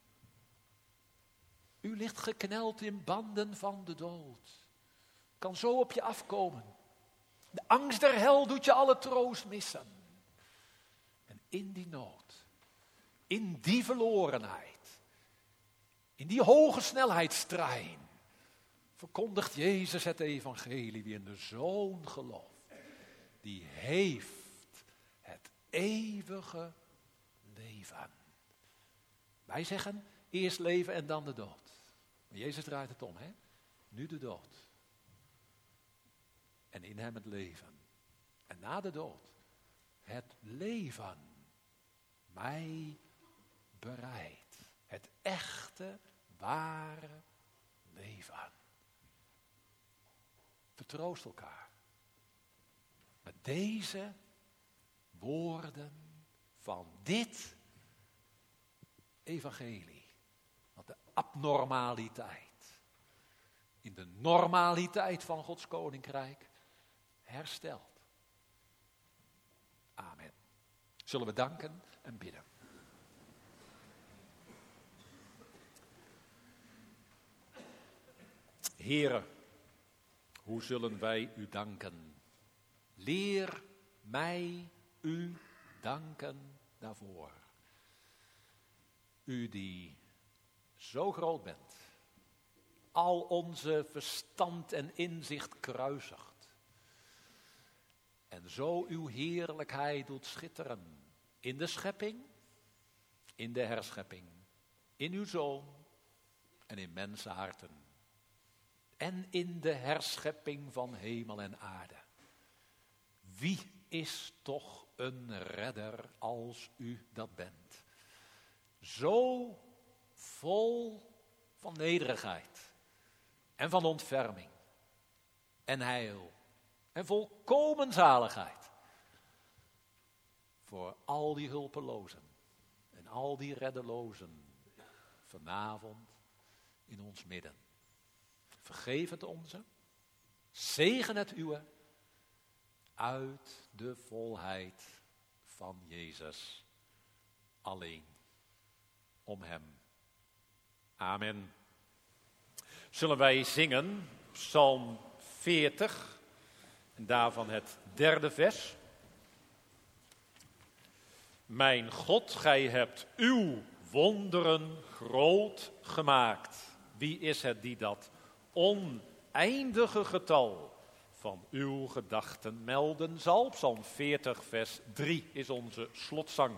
B: U ligt gekneld in banden van de dood. Kan zo op je afkomen. De angst der hel doet je alle troost missen. En in die nood, in die verlorenheid, in die hoge snelheidstrein, verkondigt Jezus het evangelie. Wie in de Zoon gelooft, die heeft het eeuwige leven. Wij zeggen eerst leven en dan de dood. Maar Jezus draait het om, hè? Nu de dood. En in hem het leven. En na de dood het leven mij bereidt. Het echte, ware leven. Vertroost elkaar met deze woorden van dit evangelie. Dat de abnormaliteit in de normaliteit van Gods koninkrijk herstelt. Amen. Zullen we danken en bidden. Heere, hoe zullen wij u danken? Leer mij u danken daarvoor. U die zo groot bent, al onze verstand en inzicht kruisigt. En zo uw heerlijkheid doet schitteren in de schepping, in de herschepping, in uw Zoon en in mensenharten. En in de herschepping van hemel en aarde. Wie is toch een redder als u dat bent? Zo vol van nederigheid en van ontferming en heil en volkomen zaligheid. Voor al die hulpelozen en al die reddelozen vanavond in ons midden. Vergeef het onze, zegen het uwe, uit de volheid van Jezus alleen, om hem. Amen. Zullen wij zingen, Psalm veertig, en daarvan het derde vers. Mijn God, gij hebt uw wonderen groot gemaakt. Wie is het die dat oneindige getal van uw gedachten melden zal? Psalm veertig, vers drie is onze slotzang.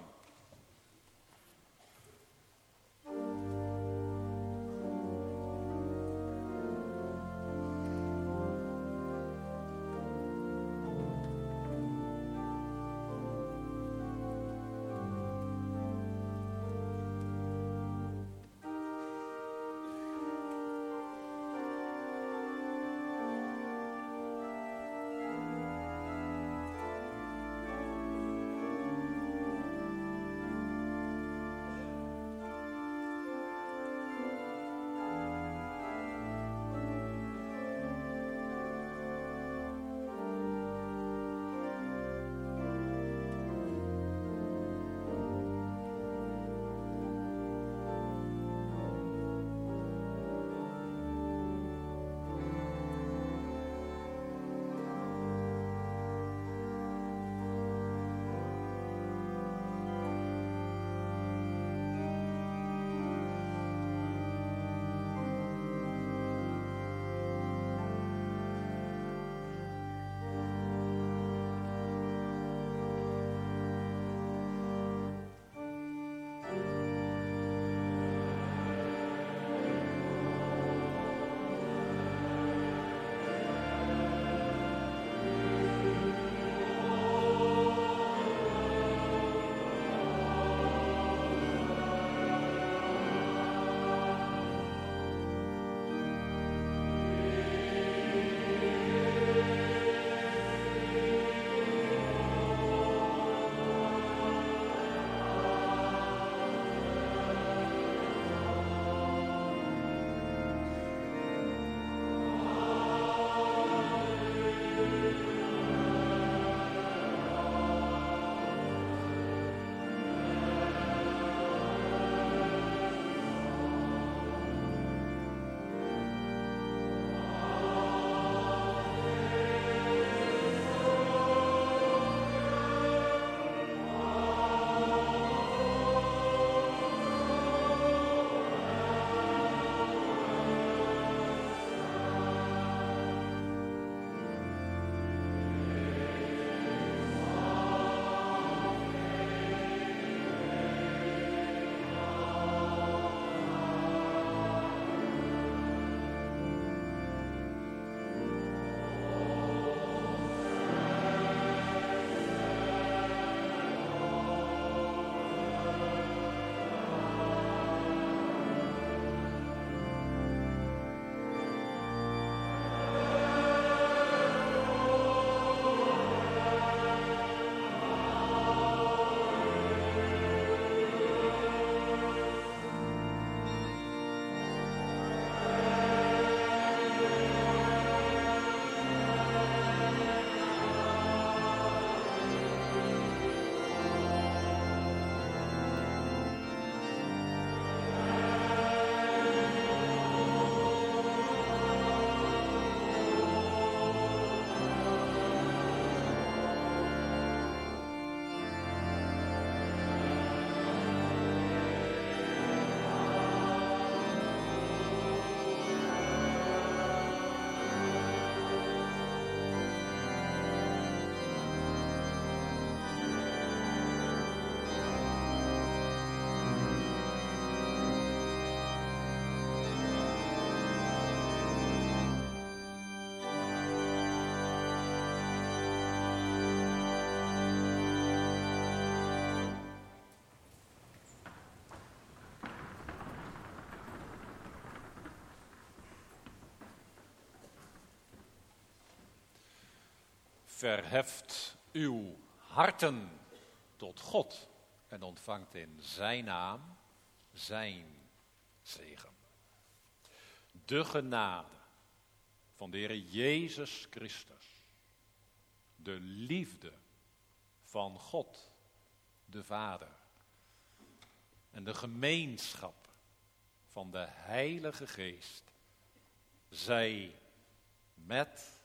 A: verheft uw harten tot God en ontvangt in zijn naam zijn zegen. De genade van de Heer Jezus Christus, de liefde van God, de Vader, en de gemeenschap van de Heilige Geest, zij met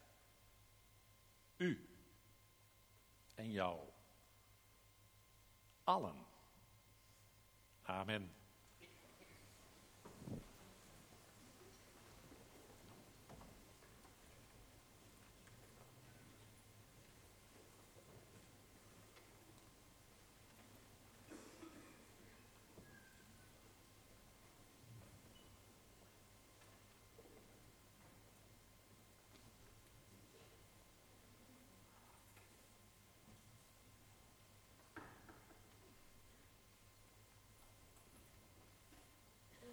A: u en jou allen. Amen.